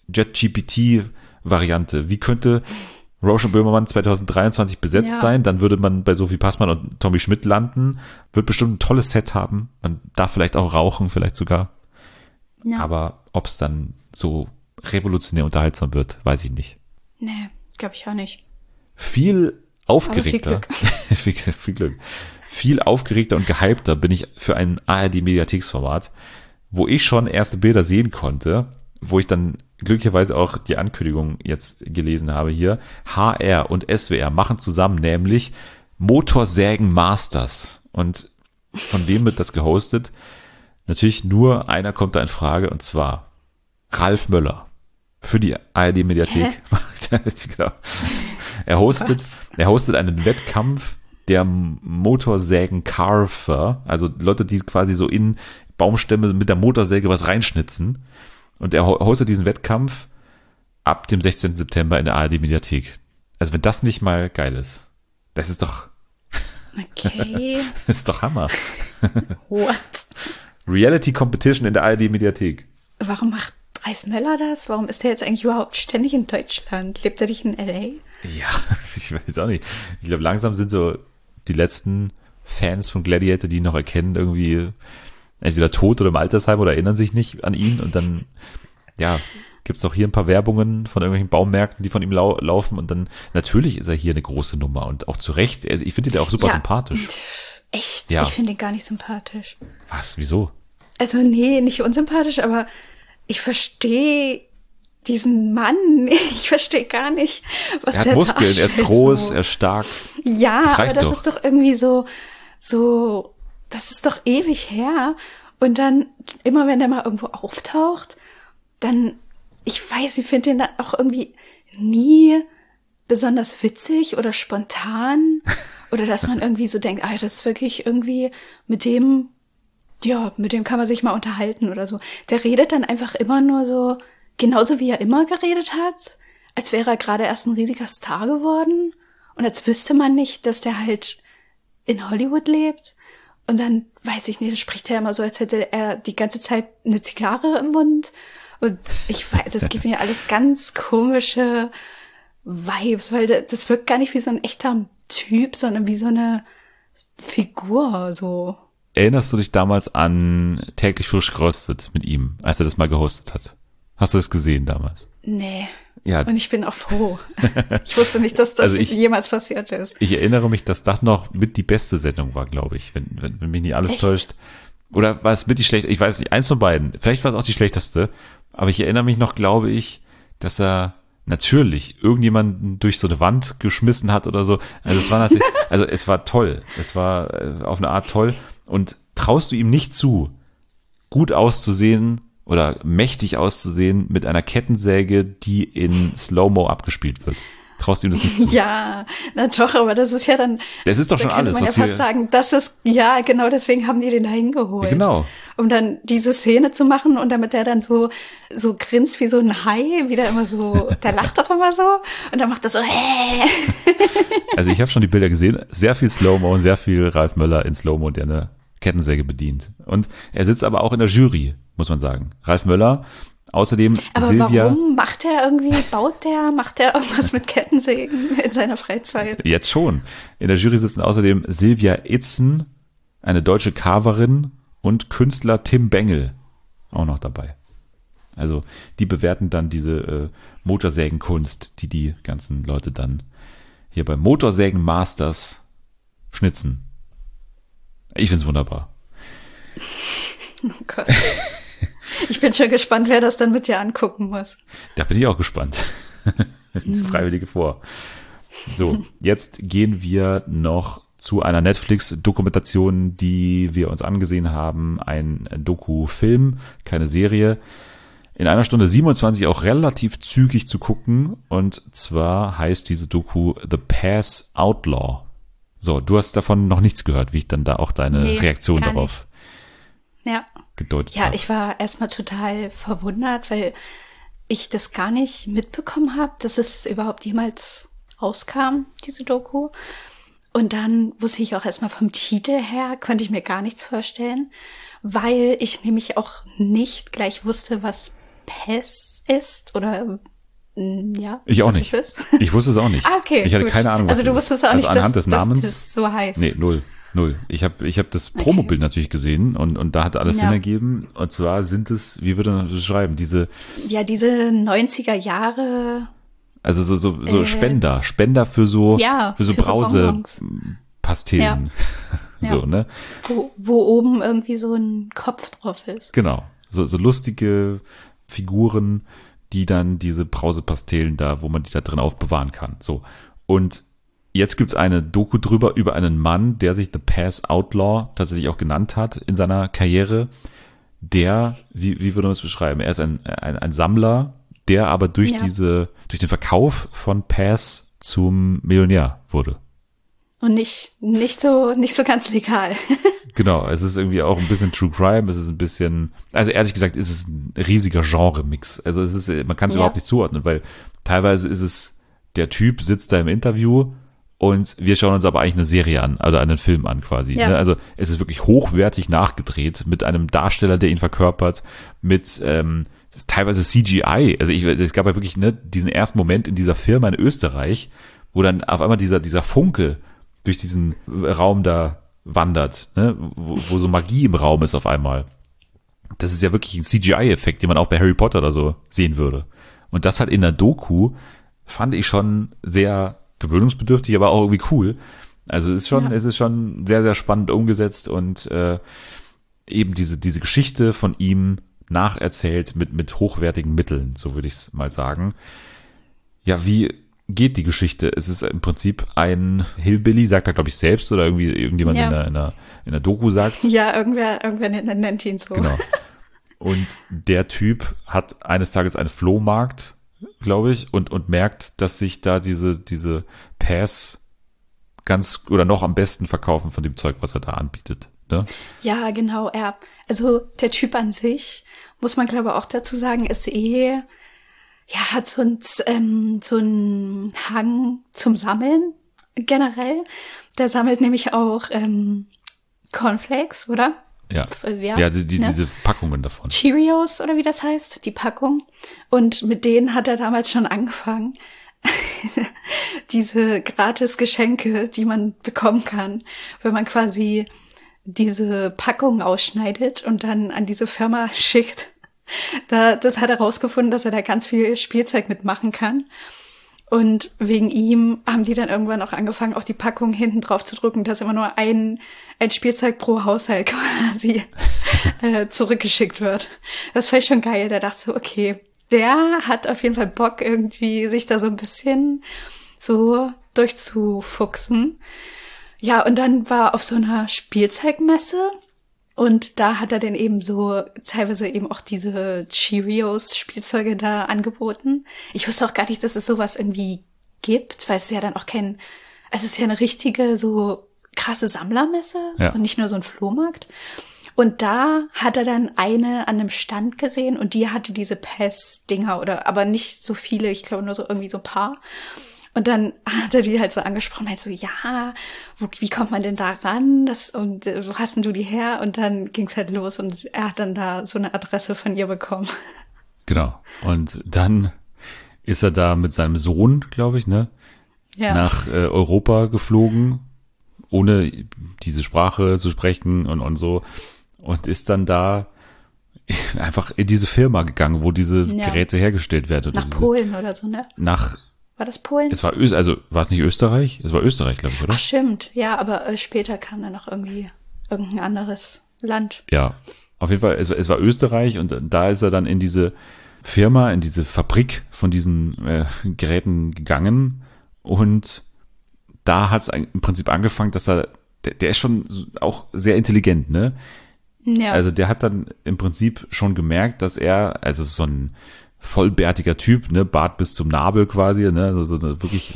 JetGPT-Variante. Wie könnte Roche und Böhmermann 2023 besetzt sein? Dann würde man bei Sophie Passmann und Tommy Schmidt landen. Wird bestimmt ein tolles Set haben. Man darf vielleicht auch rauchen, vielleicht sogar. Ja. Aber ob es dann so revolutionär unterhaltsam wird, weiß ich nicht. Nee, glaube ich auch nicht. Viel aufgeregter, viel Glück. Viel aufgeregter und gehypter bin ich für ein ARD-Mediatheksformat, wo ich schon erste Bilder sehen konnte, wo ich dann glücklicherweise auch die Ankündigung jetzt gelesen habe hier. HR und SWR machen zusammen nämlich Motorsägen Masters. Und von wem wird das gehostet? Natürlich nur einer kommt da in Frage, und zwar Ralf Möller für die ARD-Mediathek. Genau. Er hostet einen Wettkampf der Motorsägen-Carver, also Leute, die quasi so in Baumstämme mit der Motorsäge was reinschnitzen. Und er hostet diesen Wettkampf ab dem 16. September in der ARD-Mediathek. Also wenn das nicht mal geil ist, das ist doch... Okay. Das ist doch Hammer. What? Reality Competition in der ARD-Mediathek. Warum macht Ralf Möller das? Warum ist er jetzt eigentlich überhaupt ständig in Deutschland? Lebt er nicht in L.A.? Ja, ich weiß auch nicht. Ich glaube, langsam sind so die letzten Fans von Gladiator, die ihn noch erkennen, irgendwie entweder tot oder im Altersheim oder erinnern sich nicht an ihn. Und dann, ja, gibt's auch hier ein paar Werbungen von irgendwelchen Baumärkten, die von ihm laufen. Und dann, natürlich ist er hier eine große Nummer und auch zu Recht. Also ich finde ihn auch super sympathisch. Echt? Ja. Ich finde ihn gar nicht sympathisch. Was? Wieso? Also nee, nicht unsympathisch, aber ich verstehe diesen Mann. Ich verstehe gar nicht, was er hat Muskeln, er ist groß, so. Er ist stark. Ja, aber das ist doch irgendwie so, das ist doch ewig her. Und dann, immer wenn er mal irgendwo auftaucht, dann, ich finde den dann auch irgendwie nie besonders witzig oder spontan. Oder dass man irgendwie so denkt, das ist wirklich irgendwie mit dem kann man sich mal unterhalten oder so. Der redet dann einfach immer nur so, genauso wie er immer geredet hat, als wäre er gerade erst ein riesiger Star geworden und als wüsste man nicht, dass der halt in Hollywood lebt. Und dann, weiß ich nicht, spricht er immer so, als hätte er die ganze Zeit eine Zigarre im Mund. Und ich weiß, es gibt mir alles ganz komische Vibes, weil das wirkt gar nicht wie so ein echter Typ, sondern wie so eine Figur, so. Erinnerst du dich damals an Täglich frisch geröstet mit ihm, als er das mal gehostet hat? Hast du das gesehen damals? Nee. Ja. Und ich bin auch froh. Ich wusste nicht, dass das jemals passiert ist. Ich erinnere mich, dass das noch mit die beste Sendung war, glaube ich, wenn mich nicht alles täuscht. Oder war es mit die schlechte? Ich weiß nicht, eins von beiden. Vielleicht war es auch die schlechteste. Aber ich erinnere mich noch, glaube ich, dass er natürlich irgendjemanden durch so eine Wand geschmissen hat oder so. Also es war natürlich, also es war toll. Es war auf eine Art toll. Und traust du ihm nicht zu, gut auszusehen oder mächtig auszusehen mit einer Kettensäge, die in Slow-Mo abgespielt wird? Traust du ihm das nicht zu? Ja, na doch, aber das ist ja dann. Das ist doch schon alles, was man ja fast sagen, das ist, ja, genau, deswegen haben die den da hingeholt. Genau. Um dann diese Szene zu machen und damit der dann so grinst wie so ein Hai, wieder immer so, der lacht doch immer so und dann macht er so, Also ich habe schon die Bilder gesehen, sehr viel Slow-Mo und sehr viel Ralf Möller in Slow-Mo, der eine Kettensäge bedient. Und er sitzt aber auch in der Jury, muss man sagen. Ralf Möller, außerdem aber Silvia. Warum macht er irgendwas mit Kettensägen in seiner Freizeit? Jetzt schon. In der Jury sitzen außerdem Silvia Itzen, eine deutsche Carverin und Künstler Tim Bengel auch noch dabei. Also die bewerten dann diese Motorsägenkunst, die ganzen Leute dann hier beim Motorsägen Masters schnitzen. Ich find's wunderbar. Oh Gott. Ich bin schon gespannt, wer das dann mit dir angucken muss. Da bin ich auch gespannt. Freiwillige vor. So, jetzt gehen wir noch zu einer Netflix-Dokumentation, die wir uns angesehen haben. Ein Doku-Film, keine Serie. In 1 Stunde 27 auch relativ zügig zu gucken. Und zwar heißt diese Doku The Pass Outlaw. So, du hast davon noch nichts gehört, wie ich dann da auch deine Reaktion darauf gedeutet habe. Ja, ich war erstmal total verwundert, weil ich das gar nicht mitbekommen habe, dass es überhaupt jemals rauskam, diese Doku. Und dann wusste ich auch erstmal vom Titel her, konnte ich mir gar nichts vorstellen, weil ich nämlich auch nicht gleich wusste, was PES ist oder ja. Ich auch nicht. Ich wusste es auch nicht. Okay, ich hatte keine Ahnung, was also du wusstest auch nicht, anhand des Namens, dass das so heißt. Nee, null. Ich hab das Promobild natürlich gesehen und da hat alles Sinn ergeben. Und zwar sind es, wie würde man das beschreiben, diese 90er Jahre. Also so Spender für so Brausepastillen. So, ne? Wo oben irgendwie so ein Kopf drauf ist. Genau. So lustige Figuren, die dann diese Brausepastillen da, wo man die da drin aufbewahren kann. So. Und jetzt gibt's eine Doku drüber über einen Mann, der sich The Pass Outlaw tatsächlich auch genannt hat in seiner Karriere. Der, wie würde man es beschreiben? Er ist ein Sammler, der aber durch den Verkauf von Pass zum Millionär wurde. Und nicht so ganz legal. Genau, es ist irgendwie auch ein bisschen True Crime, es ist ein bisschen, also ehrlich gesagt, ist es ein riesiger Genre-Mix. Also es ist, man kann es überhaupt nicht zuordnen, weil teilweise ist es, der Typ sitzt da im Interview und wir schauen uns aber eigentlich eine Serie an, also einen Film an quasi. Ja. Ne? Also es ist wirklich hochwertig nachgedreht mit einem Darsteller, der ihn verkörpert, mit teilweise CGI. Also es gab ja wirklich diesen ersten Moment in dieser Firma in Österreich, wo dann auf einmal dieser Funke durch diesen Raum da wandert, ne? wo so Magie im Raum ist auf einmal. Das ist ja wirklich ein CGI-Effekt, den man auch bei Harry Potter oder so sehen würde. Und das halt in der Doku fand ich schon sehr gewöhnungsbedürftig, aber auch irgendwie cool. Also es ist schon sehr, sehr spannend umgesetzt und eben diese Geschichte von ihm nacherzählt mit hochwertigen Mitteln, so würde ich es mal sagen. Ja, wie geht die Geschichte? Es ist im Prinzip ein Hillbilly, sagt er, glaube ich, selbst oder irgendwie irgendjemand in der Doku sagt. Ja, irgendwer nennt ihn so. Genau. Und der Typ hat eines Tages einen Flohmarkt, glaube ich, und merkt, dass sich da diese Pass ganz oder noch am besten verkaufen von dem Zeug, was er da anbietet. Ne? Ja, genau. Also der Typ an sich, muss man glaube ich auch dazu sagen, ist hat so einen Hang zum Sammeln generell. Der sammelt nämlich auch Cornflakes, oder? Ja, Ja, ja ne? diese Packungen davon. Cheerios oder wie das heißt, die Packung. Und mit denen hat er damals schon angefangen. Diese gratis Geschenke, die man bekommen kann, wenn man quasi diese Packung ausschneidet und dann an diese Firma schickt. Das hat er rausgefunden, dass er da ganz viel Spielzeug mitmachen kann. Und wegen ihm haben die dann irgendwann auch angefangen, auch die Packung hinten drauf zu drücken, dass immer nur ein Spielzeug pro Haushalt quasi zurückgeschickt wird. Das fand ich schon geil. Da dachte ich so, okay, der hat auf jeden Fall Bock, irgendwie sich da so ein bisschen so durchzufuchsen. Ja, und dann war auf so einer Spielzeugmesse und da hat er dann eben so teilweise eben auch diese Cheerios-Spielzeuge da angeboten. Ich wusste auch gar nicht, dass es sowas irgendwie gibt, weil es ja dann auch also es ist ja eine richtige so krasse Sammlermesse und nicht nur so ein Flohmarkt. Und da hat er dann eine an einem Stand gesehen und die hatte diese PES-Dinger aber nicht so viele, ich glaube nur so irgendwie so ein paar. Und dann hat er die halt so angesprochen, halt so, ja, wie kommt man denn da ran? Und wo hast denn du die her? Und dann ging's halt los und er hat dann da so eine Adresse von ihr bekommen. Genau. Und dann ist er da mit seinem Sohn, glaube ich, ne? Ja. Nach Europa geflogen, ohne diese Sprache zu sprechen und so. Und ist dann da einfach in diese Firma gegangen, wo diese Geräte hergestellt werden. Nach Polen oder so, ne? War das Polen? War es nicht Österreich? Es war Österreich, glaube ich, oder? Ach, stimmt. Ja, aber später kam dann noch irgendwie irgendein anderes Land. Ja, auf jeden Fall, es war Österreich und da ist er dann in diese Firma, in diese Fabrik von diesen Geräten gegangen und da hat es im Prinzip angefangen, dass der ist schon auch sehr intelligent, ne? Ja. Also der hat dann im Prinzip schon gemerkt, dass es ist so ein vollbärtiger Typ, ne, Bart bis zum Nabel quasi, ne, also wirklich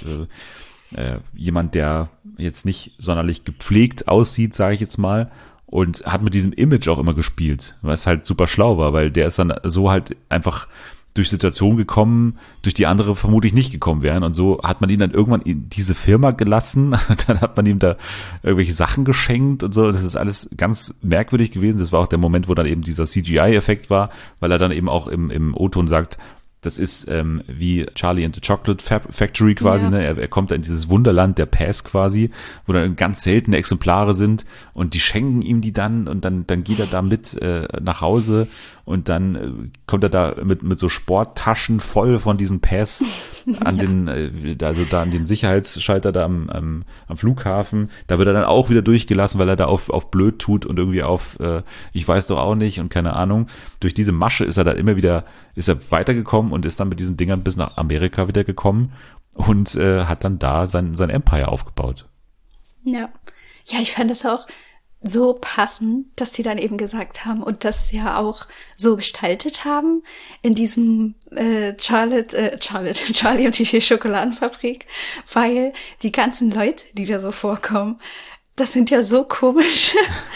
jemand, der jetzt nicht sonderlich gepflegt aussieht, sage ich jetzt mal, und hat mit diesem Image auch immer gespielt, was halt super schlau war, weil der ist dann so halt einfach durch Situationen gekommen, durch die andere vermutlich nicht gekommen wären. Und so hat man ihn dann irgendwann in diese Firma gelassen. Dann hat man ihm da irgendwelche Sachen geschenkt und so. Das ist alles ganz merkwürdig gewesen. Das war auch der Moment, wo dann eben dieser CGI-Effekt war, weil er dann eben auch im O-Ton sagt, das ist wie Charlie and the Chocolate Factory quasi, Ja. ne? Er kommt da in dieses Wunderland der PES quasi, wo dann ganz seltene Exemplare sind und die schenken ihm die dann und dann geht er da mit nach Hause und dann kommt er da mit so Sporttaschen voll von diesen PES an den Sicherheitsschalter da am Flughafen. Da wird er dann auch wieder durchgelassen, weil er da auf blöd tut und irgendwie ich weiß doch auch nicht und keine Ahnung. Durch diese Masche ist er weitergekommen und ist dann mit diesen Dingern bis nach Amerika wieder gekommen und hat dann da sein Empire aufgebaut. Ja. Ja, ich fand es auch so passend, dass die dann eben gesagt haben und das ja auch so gestaltet haben in diesem Charlie und die Schokoladenfabrik, weil die ganzen Leute, die da so vorkommen, das sind ja so komische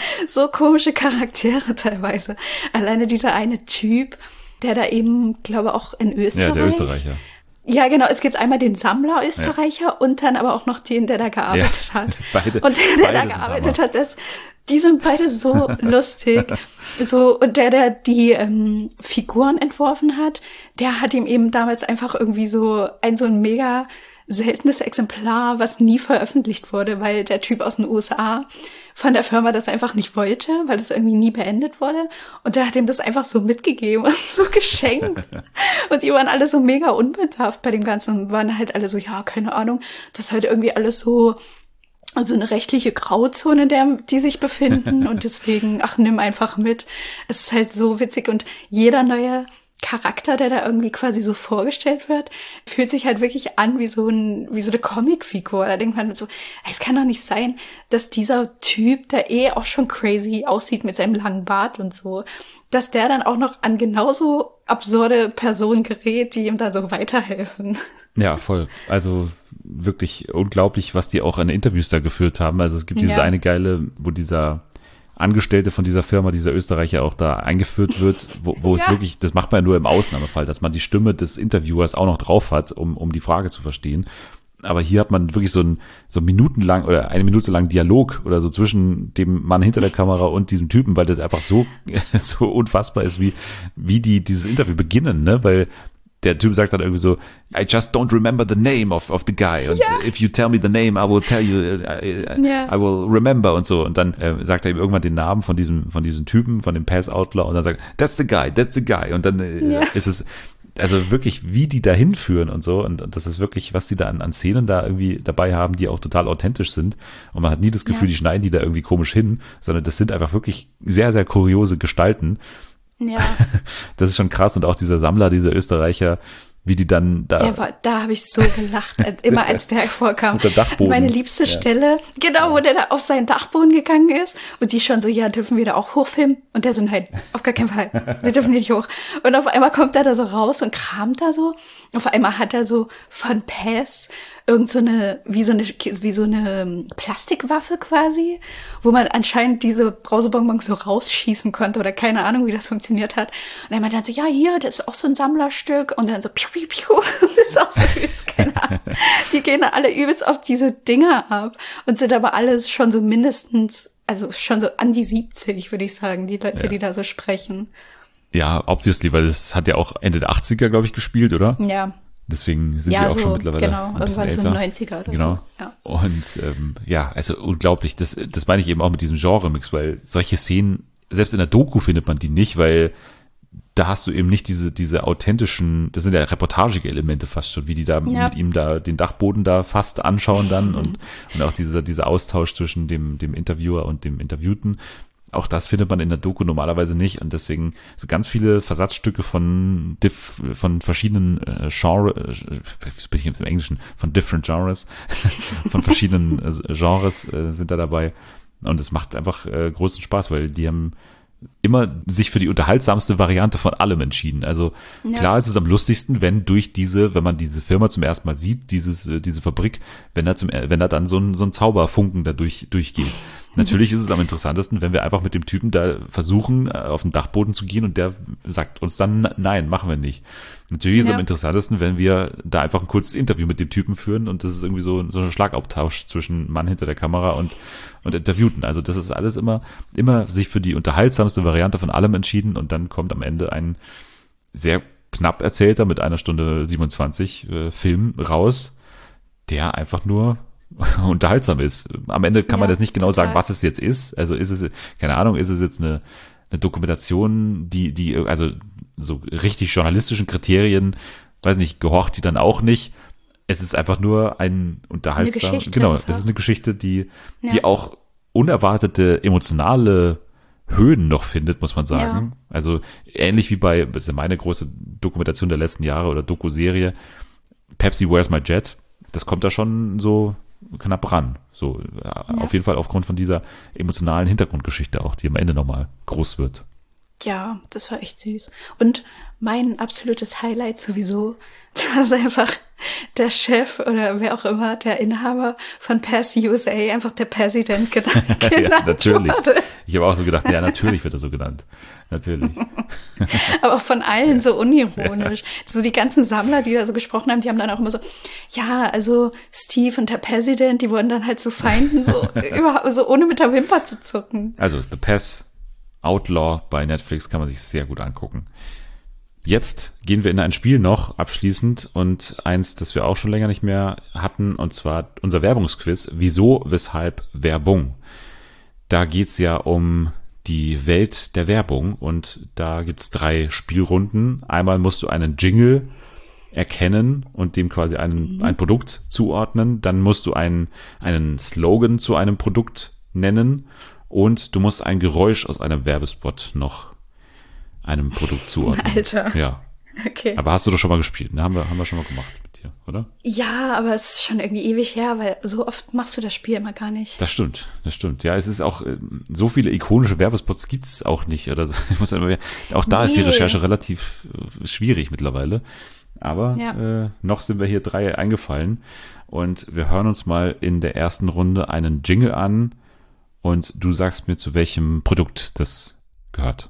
Charaktere teilweise. Alleine dieser eine Typ, der da eben, glaube auch in Österreich. Ja, der Österreicher. Ja, genau. Es gibt einmal den Sammler Österreicher und dann aber auch noch den, der da gearbeitet hat. Beide, und der da gearbeitet hat, die sind beide so lustig. So, und der die Figuren entworfen hat, der hat ihm eben damals einfach irgendwie so ein mega seltenes Exemplar, was nie veröffentlicht wurde, weil der Typ aus den USA von der Firma das einfach nicht wollte, weil das irgendwie nie beendet wurde. Und der hat ihm das einfach so mitgegeben und so geschenkt. Und die waren alle so mega unbedarft bei dem Ganzen und waren halt alle so, ja, keine Ahnung, das ist halt irgendwie alles so, also eine rechtliche Grauzone, in der die sich befinden. Und deswegen, nimm einfach mit. Es ist halt so witzig und jeder neue Charakter, der da irgendwie quasi so vorgestellt wird, fühlt sich halt wirklich an wie so eine Comicfigur. Da denkt man so, es kann doch nicht sein, dass dieser Typ, der auch schon crazy aussieht mit seinem langen Bart und so, dass der dann auch noch an genauso absurde Personen gerät, die ihm dann so weiterhelfen. Ja, voll. Also wirklich unglaublich, was die auch an Interviews da geführt haben. Also es gibt diese eine geile, wo dieser Angestellte von dieser Firma, dieser Österreicher auch da eingeführt wird, wo es wirklich, das macht man ja nur im Ausnahmefall, dass man die Stimme des Interviewers auch noch drauf hat, um die Frage zu verstehen. Aber hier hat man wirklich so minutenlang oder eine Minute lang Dialog oder so zwischen dem Mann hinter der Kamera und diesem Typen, weil das einfach so unfassbar ist, wie die dieses Interview beginnen, ne? Weil der Typ sagt dann irgendwie so, I just don't remember the name of the guy. Und if you tell me the name, I will tell you, I will remember und so. Und dann sagt er ihm irgendwann den Namen von diesem Typen, von dem Pass Outlaw und dann sagt, that's the guy. Und dann ist es, also wirklich, wie die da hinführen und so. Und das ist wirklich, was die da an Szenen da irgendwie dabei haben, die auch total authentisch sind. Und man hat nie das Gefühl, die schneiden die da irgendwie komisch hin, sondern das sind einfach wirklich sehr, sehr kuriose Gestalten. Ja. Das ist schon krass. Und auch dieser Sammler, dieser Österreicher, wie die dann da... Da habe ich so gelacht, immer als der hervorkam. Der Dachboden. Meine liebste Stelle, genau, wo der da auf seinen Dachboden gegangen ist und die schon so, ja, dürfen wir da auch hochfilmen? Und der so, nein, auf gar keinen Fall, sie dürfen nicht hoch. Und auf einmal kommt er da so raus und kramt da so. Auf einmal hat er so von Pass irgend so eine, wie so eine Plastikwaffe quasi, wo man anscheinend diese Brausebonbons so rausschießen konnte oder keine Ahnung, wie das funktioniert hat. Und er meinte dann so, ja, hier, das ist auch so ein Sammlerstück. Und dann so, piu, piu, piu. Das ist auch so übelst, keine Ahnung. Die gehen da alle übelst auf diese Dinger ab und sind aber alles schon so mindestens, also schon so an die 70, würde ich sagen, die Leute, die da so sprechen. Ja, obviously, weil das hat ja auch Ende der 80er, glaube ich, gespielt, oder? Ja. Deswegen sind die auch schon mittlerweile ein bisschen älter. Irgendwann so 90er oder genau. So. Ja. Und also unglaublich. Das meine ich eben auch mit diesem Genre-Mix, weil solche Szenen, selbst in der Doku findet man die nicht, weil da hast du eben nicht diese authentischen, das sind ja reportagige Elemente fast schon, wie die da mit ihm da den Dachboden da fast anschauen dann und auch dieser Austausch zwischen dem Interviewer und dem Interviewten. Auch das findet man in der Doku normalerweise nicht und deswegen so ganz viele Versatzstücke von verschiedenen Genres, bin ich im Englischen, von different Genres, von verschiedenen Genres sind da dabei und es macht einfach großen Spaß, weil die haben immer sich für die unterhaltsamste Variante von allem entschieden. Also klar ist es am lustigsten, wenn man diese Firma zum ersten Mal sieht, diese Fabrik, wenn da dann so ein Zauberfunken da durchgeht. Natürlich ist es am interessantesten, wenn wir einfach mit dem Typen da versuchen, auf den Dachboden zu gehen und der sagt uns dann, nein, machen wir nicht. Natürlich ist es am interessantesten, wenn wir da einfach ein kurzes Interview mit dem Typen führen und das ist irgendwie so ein Schlagabtausch zwischen Mann hinter der Kamera und Interviewten. Also das ist alles immer sich für die unterhaltsamste Variante von allem entschieden und dann kommt am Ende ein sehr knapp erzählter mit 1 Stunde 27 Film raus, der einfach nur unterhaltsam ist. Am Ende kann man jetzt nicht genau sagen, was es jetzt ist. Also ist es, keine Ahnung, ist es jetzt eine Dokumentation, die also so richtig journalistischen Kriterien, weiß nicht, gehorcht die dann auch nicht. Es ist einfach nur ein unterhaltsamer, genau, es ist eine Geschichte, die auch unerwartete emotionale Höhen noch findet, muss man sagen. Ja. Also ähnlich wie das ist meine große Dokumentation der letzten Jahre oder Doku-Serie, Pepsi, Where's My Jet? Das kommt da schon so knapp ran. So, auf jeden Fall aufgrund von dieser emotionalen Hintergrundgeschichte auch, die am Ende nochmal groß wird. Ja, das war echt süß. Und mein absolutes Highlight sowieso, dass einfach der Chef oder wer auch immer, der Inhaber von Pass USA, einfach der Präsident genannt ja, natürlich. wurde. Ich habe auch so gedacht, ja, natürlich wird er so genannt. Natürlich. Aber auch von allen so unironisch. So die ganzen Sammler, die da so gesprochen haben, die haben dann auch immer so, ja, also Steve und der Präsident, die wurden dann halt so Feinden, so überhaupt so ohne mit der Wimper zu zucken. Also The Pass Outlaw bei Netflix kann man sich sehr gut angucken. Jetzt gehen wir in ein Spiel noch abschließend und eins, das wir auch schon länger nicht mehr hatten, und zwar unser Werbungsquiz. Wieso, weshalb, Werbung? Da geht's ja um die Welt der Werbung und da gibt's 3 Spielrunden. Einmal musst du einen Jingle erkennen und dem quasi ein Produkt zuordnen. Dann musst du einen Slogan zu einem Produkt nennen und du musst ein Geräusch aus einem Werbespot noch einem Produkt zuordnen. Alter. Ja. Okay. Aber hast du doch schon mal gespielt, ne? Haben wir schon mal gemacht mit dir, oder? Ja, aber es ist schon irgendwie ewig her, weil so oft machst du das Spiel immer gar nicht. Das stimmt. Ja, es ist auch, so viele ikonische Werbespots gibt's auch nicht, oder so. Auch da ist die Recherche relativ schwierig mittlerweile. Aber noch sind wir hier 3 eingefallen und wir hören uns mal in der ersten Runde einen Jingle an und du sagst mir, zu welchem Produkt das gehört.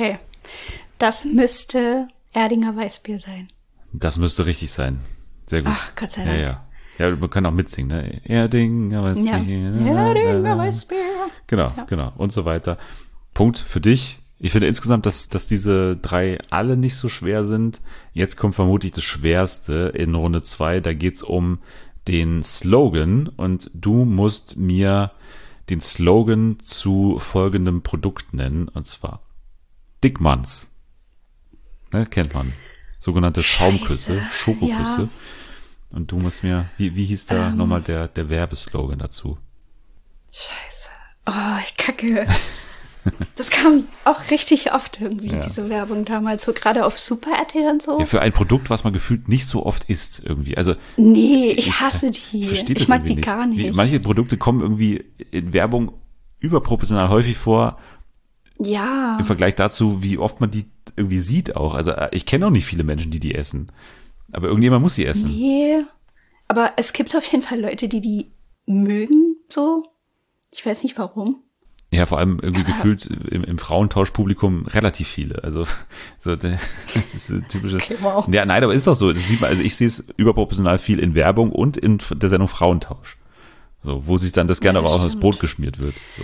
Okay. Das müsste Erdinger Weißbier sein. Das müsste richtig sein. Sehr gut. Ach, Gott sei Dank. Ja. Ja, man kann auch mitsingen, ne? Erdinger Weißbier. Ja. Erdinger Weißbier. Genau, Ja. genau. Und so weiter. Punkt für dich. Ich finde insgesamt, dass diese 3 alle nicht so schwer sind. Jetzt kommt vermutlich das Schwerste in Runde 2. Da geht's um den Slogan und du musst mir den Slogan zu folgendem Produkt nennen, und zwar Dickmanns. Ne, kennt man. Sogenannte Schaumküsse, Schokoküsse. Ja. Und du musst mir, wie hieß da nochmal der Werbeslogan dazu? Scheiße. Oh, ich kacke. Das kam auch richtig oft irgendwie, diese Werbung damals, so gerade auf Super RTL und so. Ja, für ein Produkt, was man gefühlt nicht so oft isst irgendwie. Also Nee, ich hasse die. verstehe das Ich mag irgendwie die gar nicht. Manche Produkte kommen irgendwie in Werbung überproportional häufig vor Ja. im Vergleich dazu, wie oft man die irgendwie sieht auch. Also ich kenne auch nicht viele Menschen, die essen. Aber irgendjemand muss sie essen. Nee. Aber es gibt auf jeden Fall Leute, die mögen, so. Ich weiß nicht warum. Ja, vor allem irgendwie gefühlt im Frauentauschpublikum relativ viele. Also so das ist so typische. Okay, wow. Ja, nein, aber ist doch so. Das sieht man, also ich sehe es überproportional viel in Werbung und in der Sendung Frauentausch. So, wo sich dann das gerne Ja, aber auch aufs stimmt. Brot geschmiert wird. So.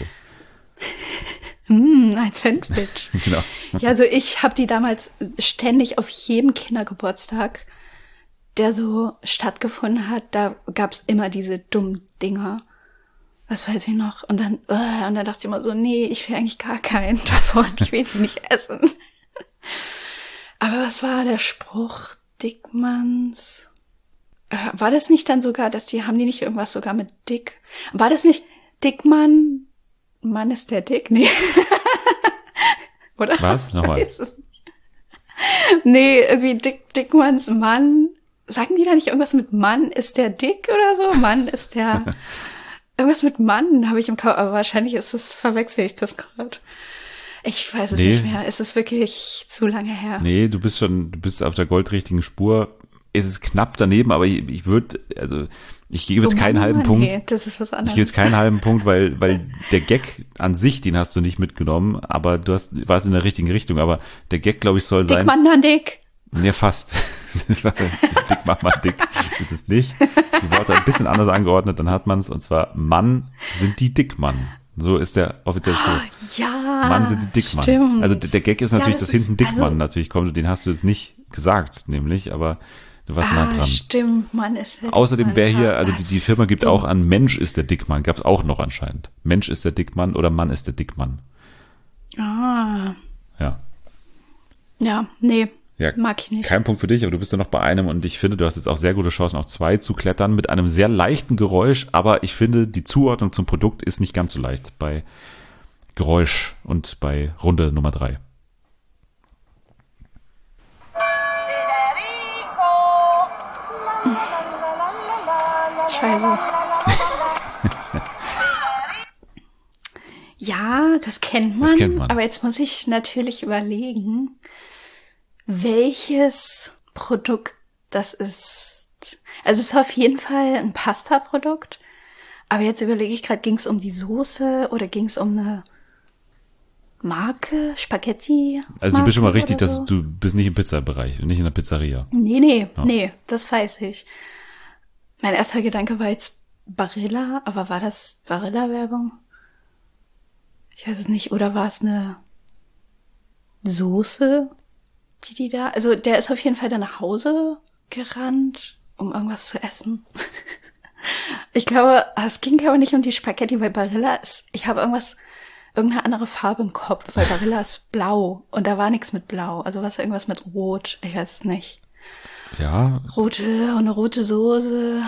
Ein Sandwich. Genau. Ja, also ich habe die damals ständig auf jedem Kindergeburtstag, der so stattgefunden hat, da gab's immer diese dummen Dinger. Das weiß ich noch. Und dann dachte ich immer so, nee, ich will eigentlich gar keinen davon. Ich will die nicht essen. Aber was war der Spruch? Dickmanns? War das nicht dann sogar, haben die nicht irgendwas sogar mit Dick? War das nicht Dickmann? Mann ist der Dick? Nee. Oder? Was? Ich Nochmal. weiß es nicht. Nee, irgendwie Dickmanns Mann. Sagen die da nicht irgendwas mit Mann ist der Dick oder so? Mann ist der... Irgendwas mit Mann habe ich im Kopf, aber wahrscheinlich verwechsel ich das gerade. Ich weiß es nicht mehr. Es ist wirklich zu lange her. Nee, du bist auf der goldrichtigen Spur. Es ist knapp daneben, aber ich gebe jetzt keinen halben Punkt. Nee, das ist was Ich anderes. gebe jetzt keinen halben Punkt, weil der Gag an sich, den hast du nicht mitgenommen, aber warst in der richtigen Richtung. Aber der Gag, glaube ich, soll sein. Dick Mann, dann Dick. Ja, fast. Dick macht man dick. Das ist nicht. Die Worte ein bisschen anders angeordnet, dann hat man es. Und zwar Mann sind die Dickmann. So ist der offizielle Spruch. Ja, Mann sind die Dickmann. stimmt. Also der Gag ist natürlich, das dass hinten ist- Dickmann also- natürlich kommt. Und den hast du jetzt nicht gesagt, nämlich, aber du warst nah dran. Stimmt, Mann ist der Außerdem Dickmann. wäre hier, Ah, also das die Firma ist gibt dumm. auch an, Mensch ist der Dickmann, gab es auch noch anscheinend. Mensch ist der Dickmann oder Mann ist der Dickmann. Ah, Ja. ja, nee, Ja, mag ich nicht. kein Punkt für dich, aber du bist ja noch bei einem und ich finde, du hast jetzt auch sehr gute Chancen auf 2 zu klettern mit einem sehr leichten Geräusch, aber ich finde, die Zuordnung zum Produkt ist nicht ganz so leicht bei Geräusch und bei Runde Nummer 3. Scheiße. Ja, das kennt man. Das kennt man. Aber jetzt muss ich natürlich überlegen, welches Produkt das ist. Also es ist auf jeden Fall ein Pasta-Produkt. Aber jetzt überlege ich gerade, ging es um die Soße oder ging es um eine Marke, Spaghetti? Also du bist schon mal richtig, oder dass so? du bist nicht im Pizzabereich und nicht in der Pizzeria. Nee, das weiß ich. Mein erster Gedanke war jetzt Barilla, aber war das Barilla-Werbung? Ich weiß es nicht. Oder war es eine Soße, die da... Also der ist auf jeden Fall dann nach Hause gerannt, um irgendwas zu essen. Ich glaube, es ging glaube ich nicht um die Spaghetti, weil Barilla ist... Ich habe irgendeine andere Farbe im Kopf, weil Barilla ist blau und da war nichts mit blau. Also was irgendwas mit rot. Ich weiß es nicht. Ja, Eine rote Soße.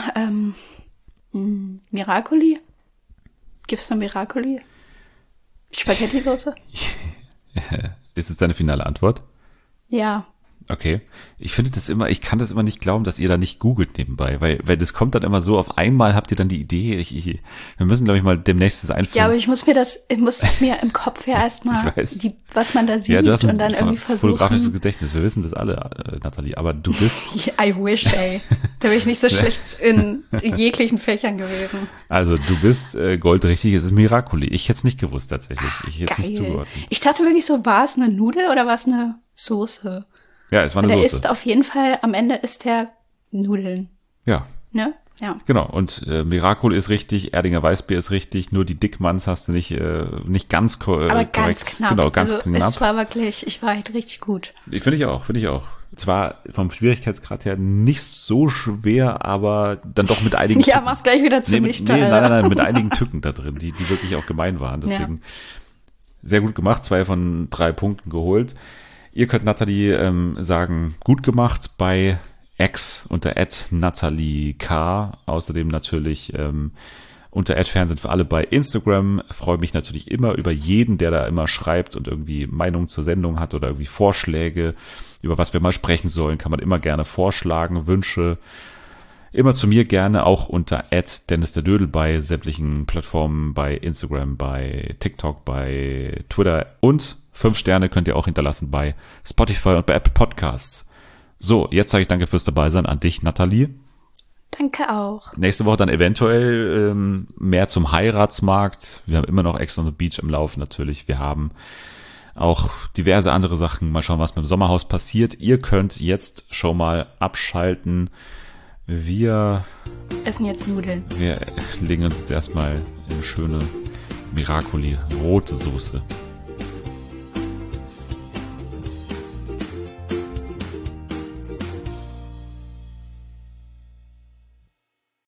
Miracoli? Gibt's eine Miracoli? Spaghetti-Soße? ist es deine finale Antwort? Ja. Okay. Ich kann das immer nicht glauben, dass ihr da nicht googelt nebenbei, weil das kommt dann immer so, auf einmal habt ihr dann die Idee, wir müssen, glaube ich, mal demnächst das einführen. Ja, aber ich muss es mir im Kopf ja erstmal, Ich weiß. was man da sieht Ja, du hast und dann irgendwie fotografisches versuchen. Gedächtnis, wir wissen das alle, Nathalie, aber du bist, I wish, ey. Da bin ich nicht so schlecht in jeglichen Fächern gewesen. Also du bist goldrichtig, es ist Miracoli. Ich hätte es nicht gewusst tatsächlich. Ich hätte es nicht zugeordnet. Ich dachte wirklich so, war es eine Nudel oder war es eine Soße? Ja, es war eine Der Soße. isst auf jeden Fall, am Ende isst der Nudeln. Ja, Ne? Ja. genau. Und Miracoli ist richtig, Erdinger Weißbier ist richtig, nur die Dickmanns hast du nicht ganz korrekt. Aber ganz knapp. Genau, ganz also knapp. Es war wirklich, ich war halt richtig gut. Finde ich auch. Zwar vom Schwierigkeitsgrad her nicht so schwer, aber dann doch mit einigen Ja, Tücken. mach's gleich wieder zunichte. Nein, mit einigen Tücken da drin, die wirklich auch gemein waren. Deswegen sehr gut gemacht, 2 von 3 Punkten geholt. Ihr könnt Nathalie sagen, gut gemacht bei X unter @NatalieK. Außerdem natürlich unter @Fernsehen für alle bei Instagram. Freue mich natürlich immer über jeden, der da immer schreibt und irgendwie Meinungen zur Sendung hat oder irgendwie Vorschläge, über was wir mal sprechen sollen. Kann man immer gerne vorschlagen, Wünsche. Immer zu mir gerne, auch unter @DennisDerDödel bei sämtlichen Plattformen, bei Instagram, bei TikTok, bei Twitter und 5 Sterne könnt ihr auch hinterlassen bei Spotify und bei Apple Podcasts. So, jetzt sage ich danke fürs Dabeisein an dich, Nathalie. Danke auch. Nächste Woche dann eventuell mehr zum Heiratsmarkt. Wir haben immer noch Ex on the Beach im Lauf natürlich. Wir haben auch diverse andere Sachen. Mal schauen, was mit dem Sommerhaus passiert. Ihr könnt jetzt schon mal abschalten. Wir Essen jetzt Nudeln. legen uns jetzt erstmal in schöne Miracoli rote Soße.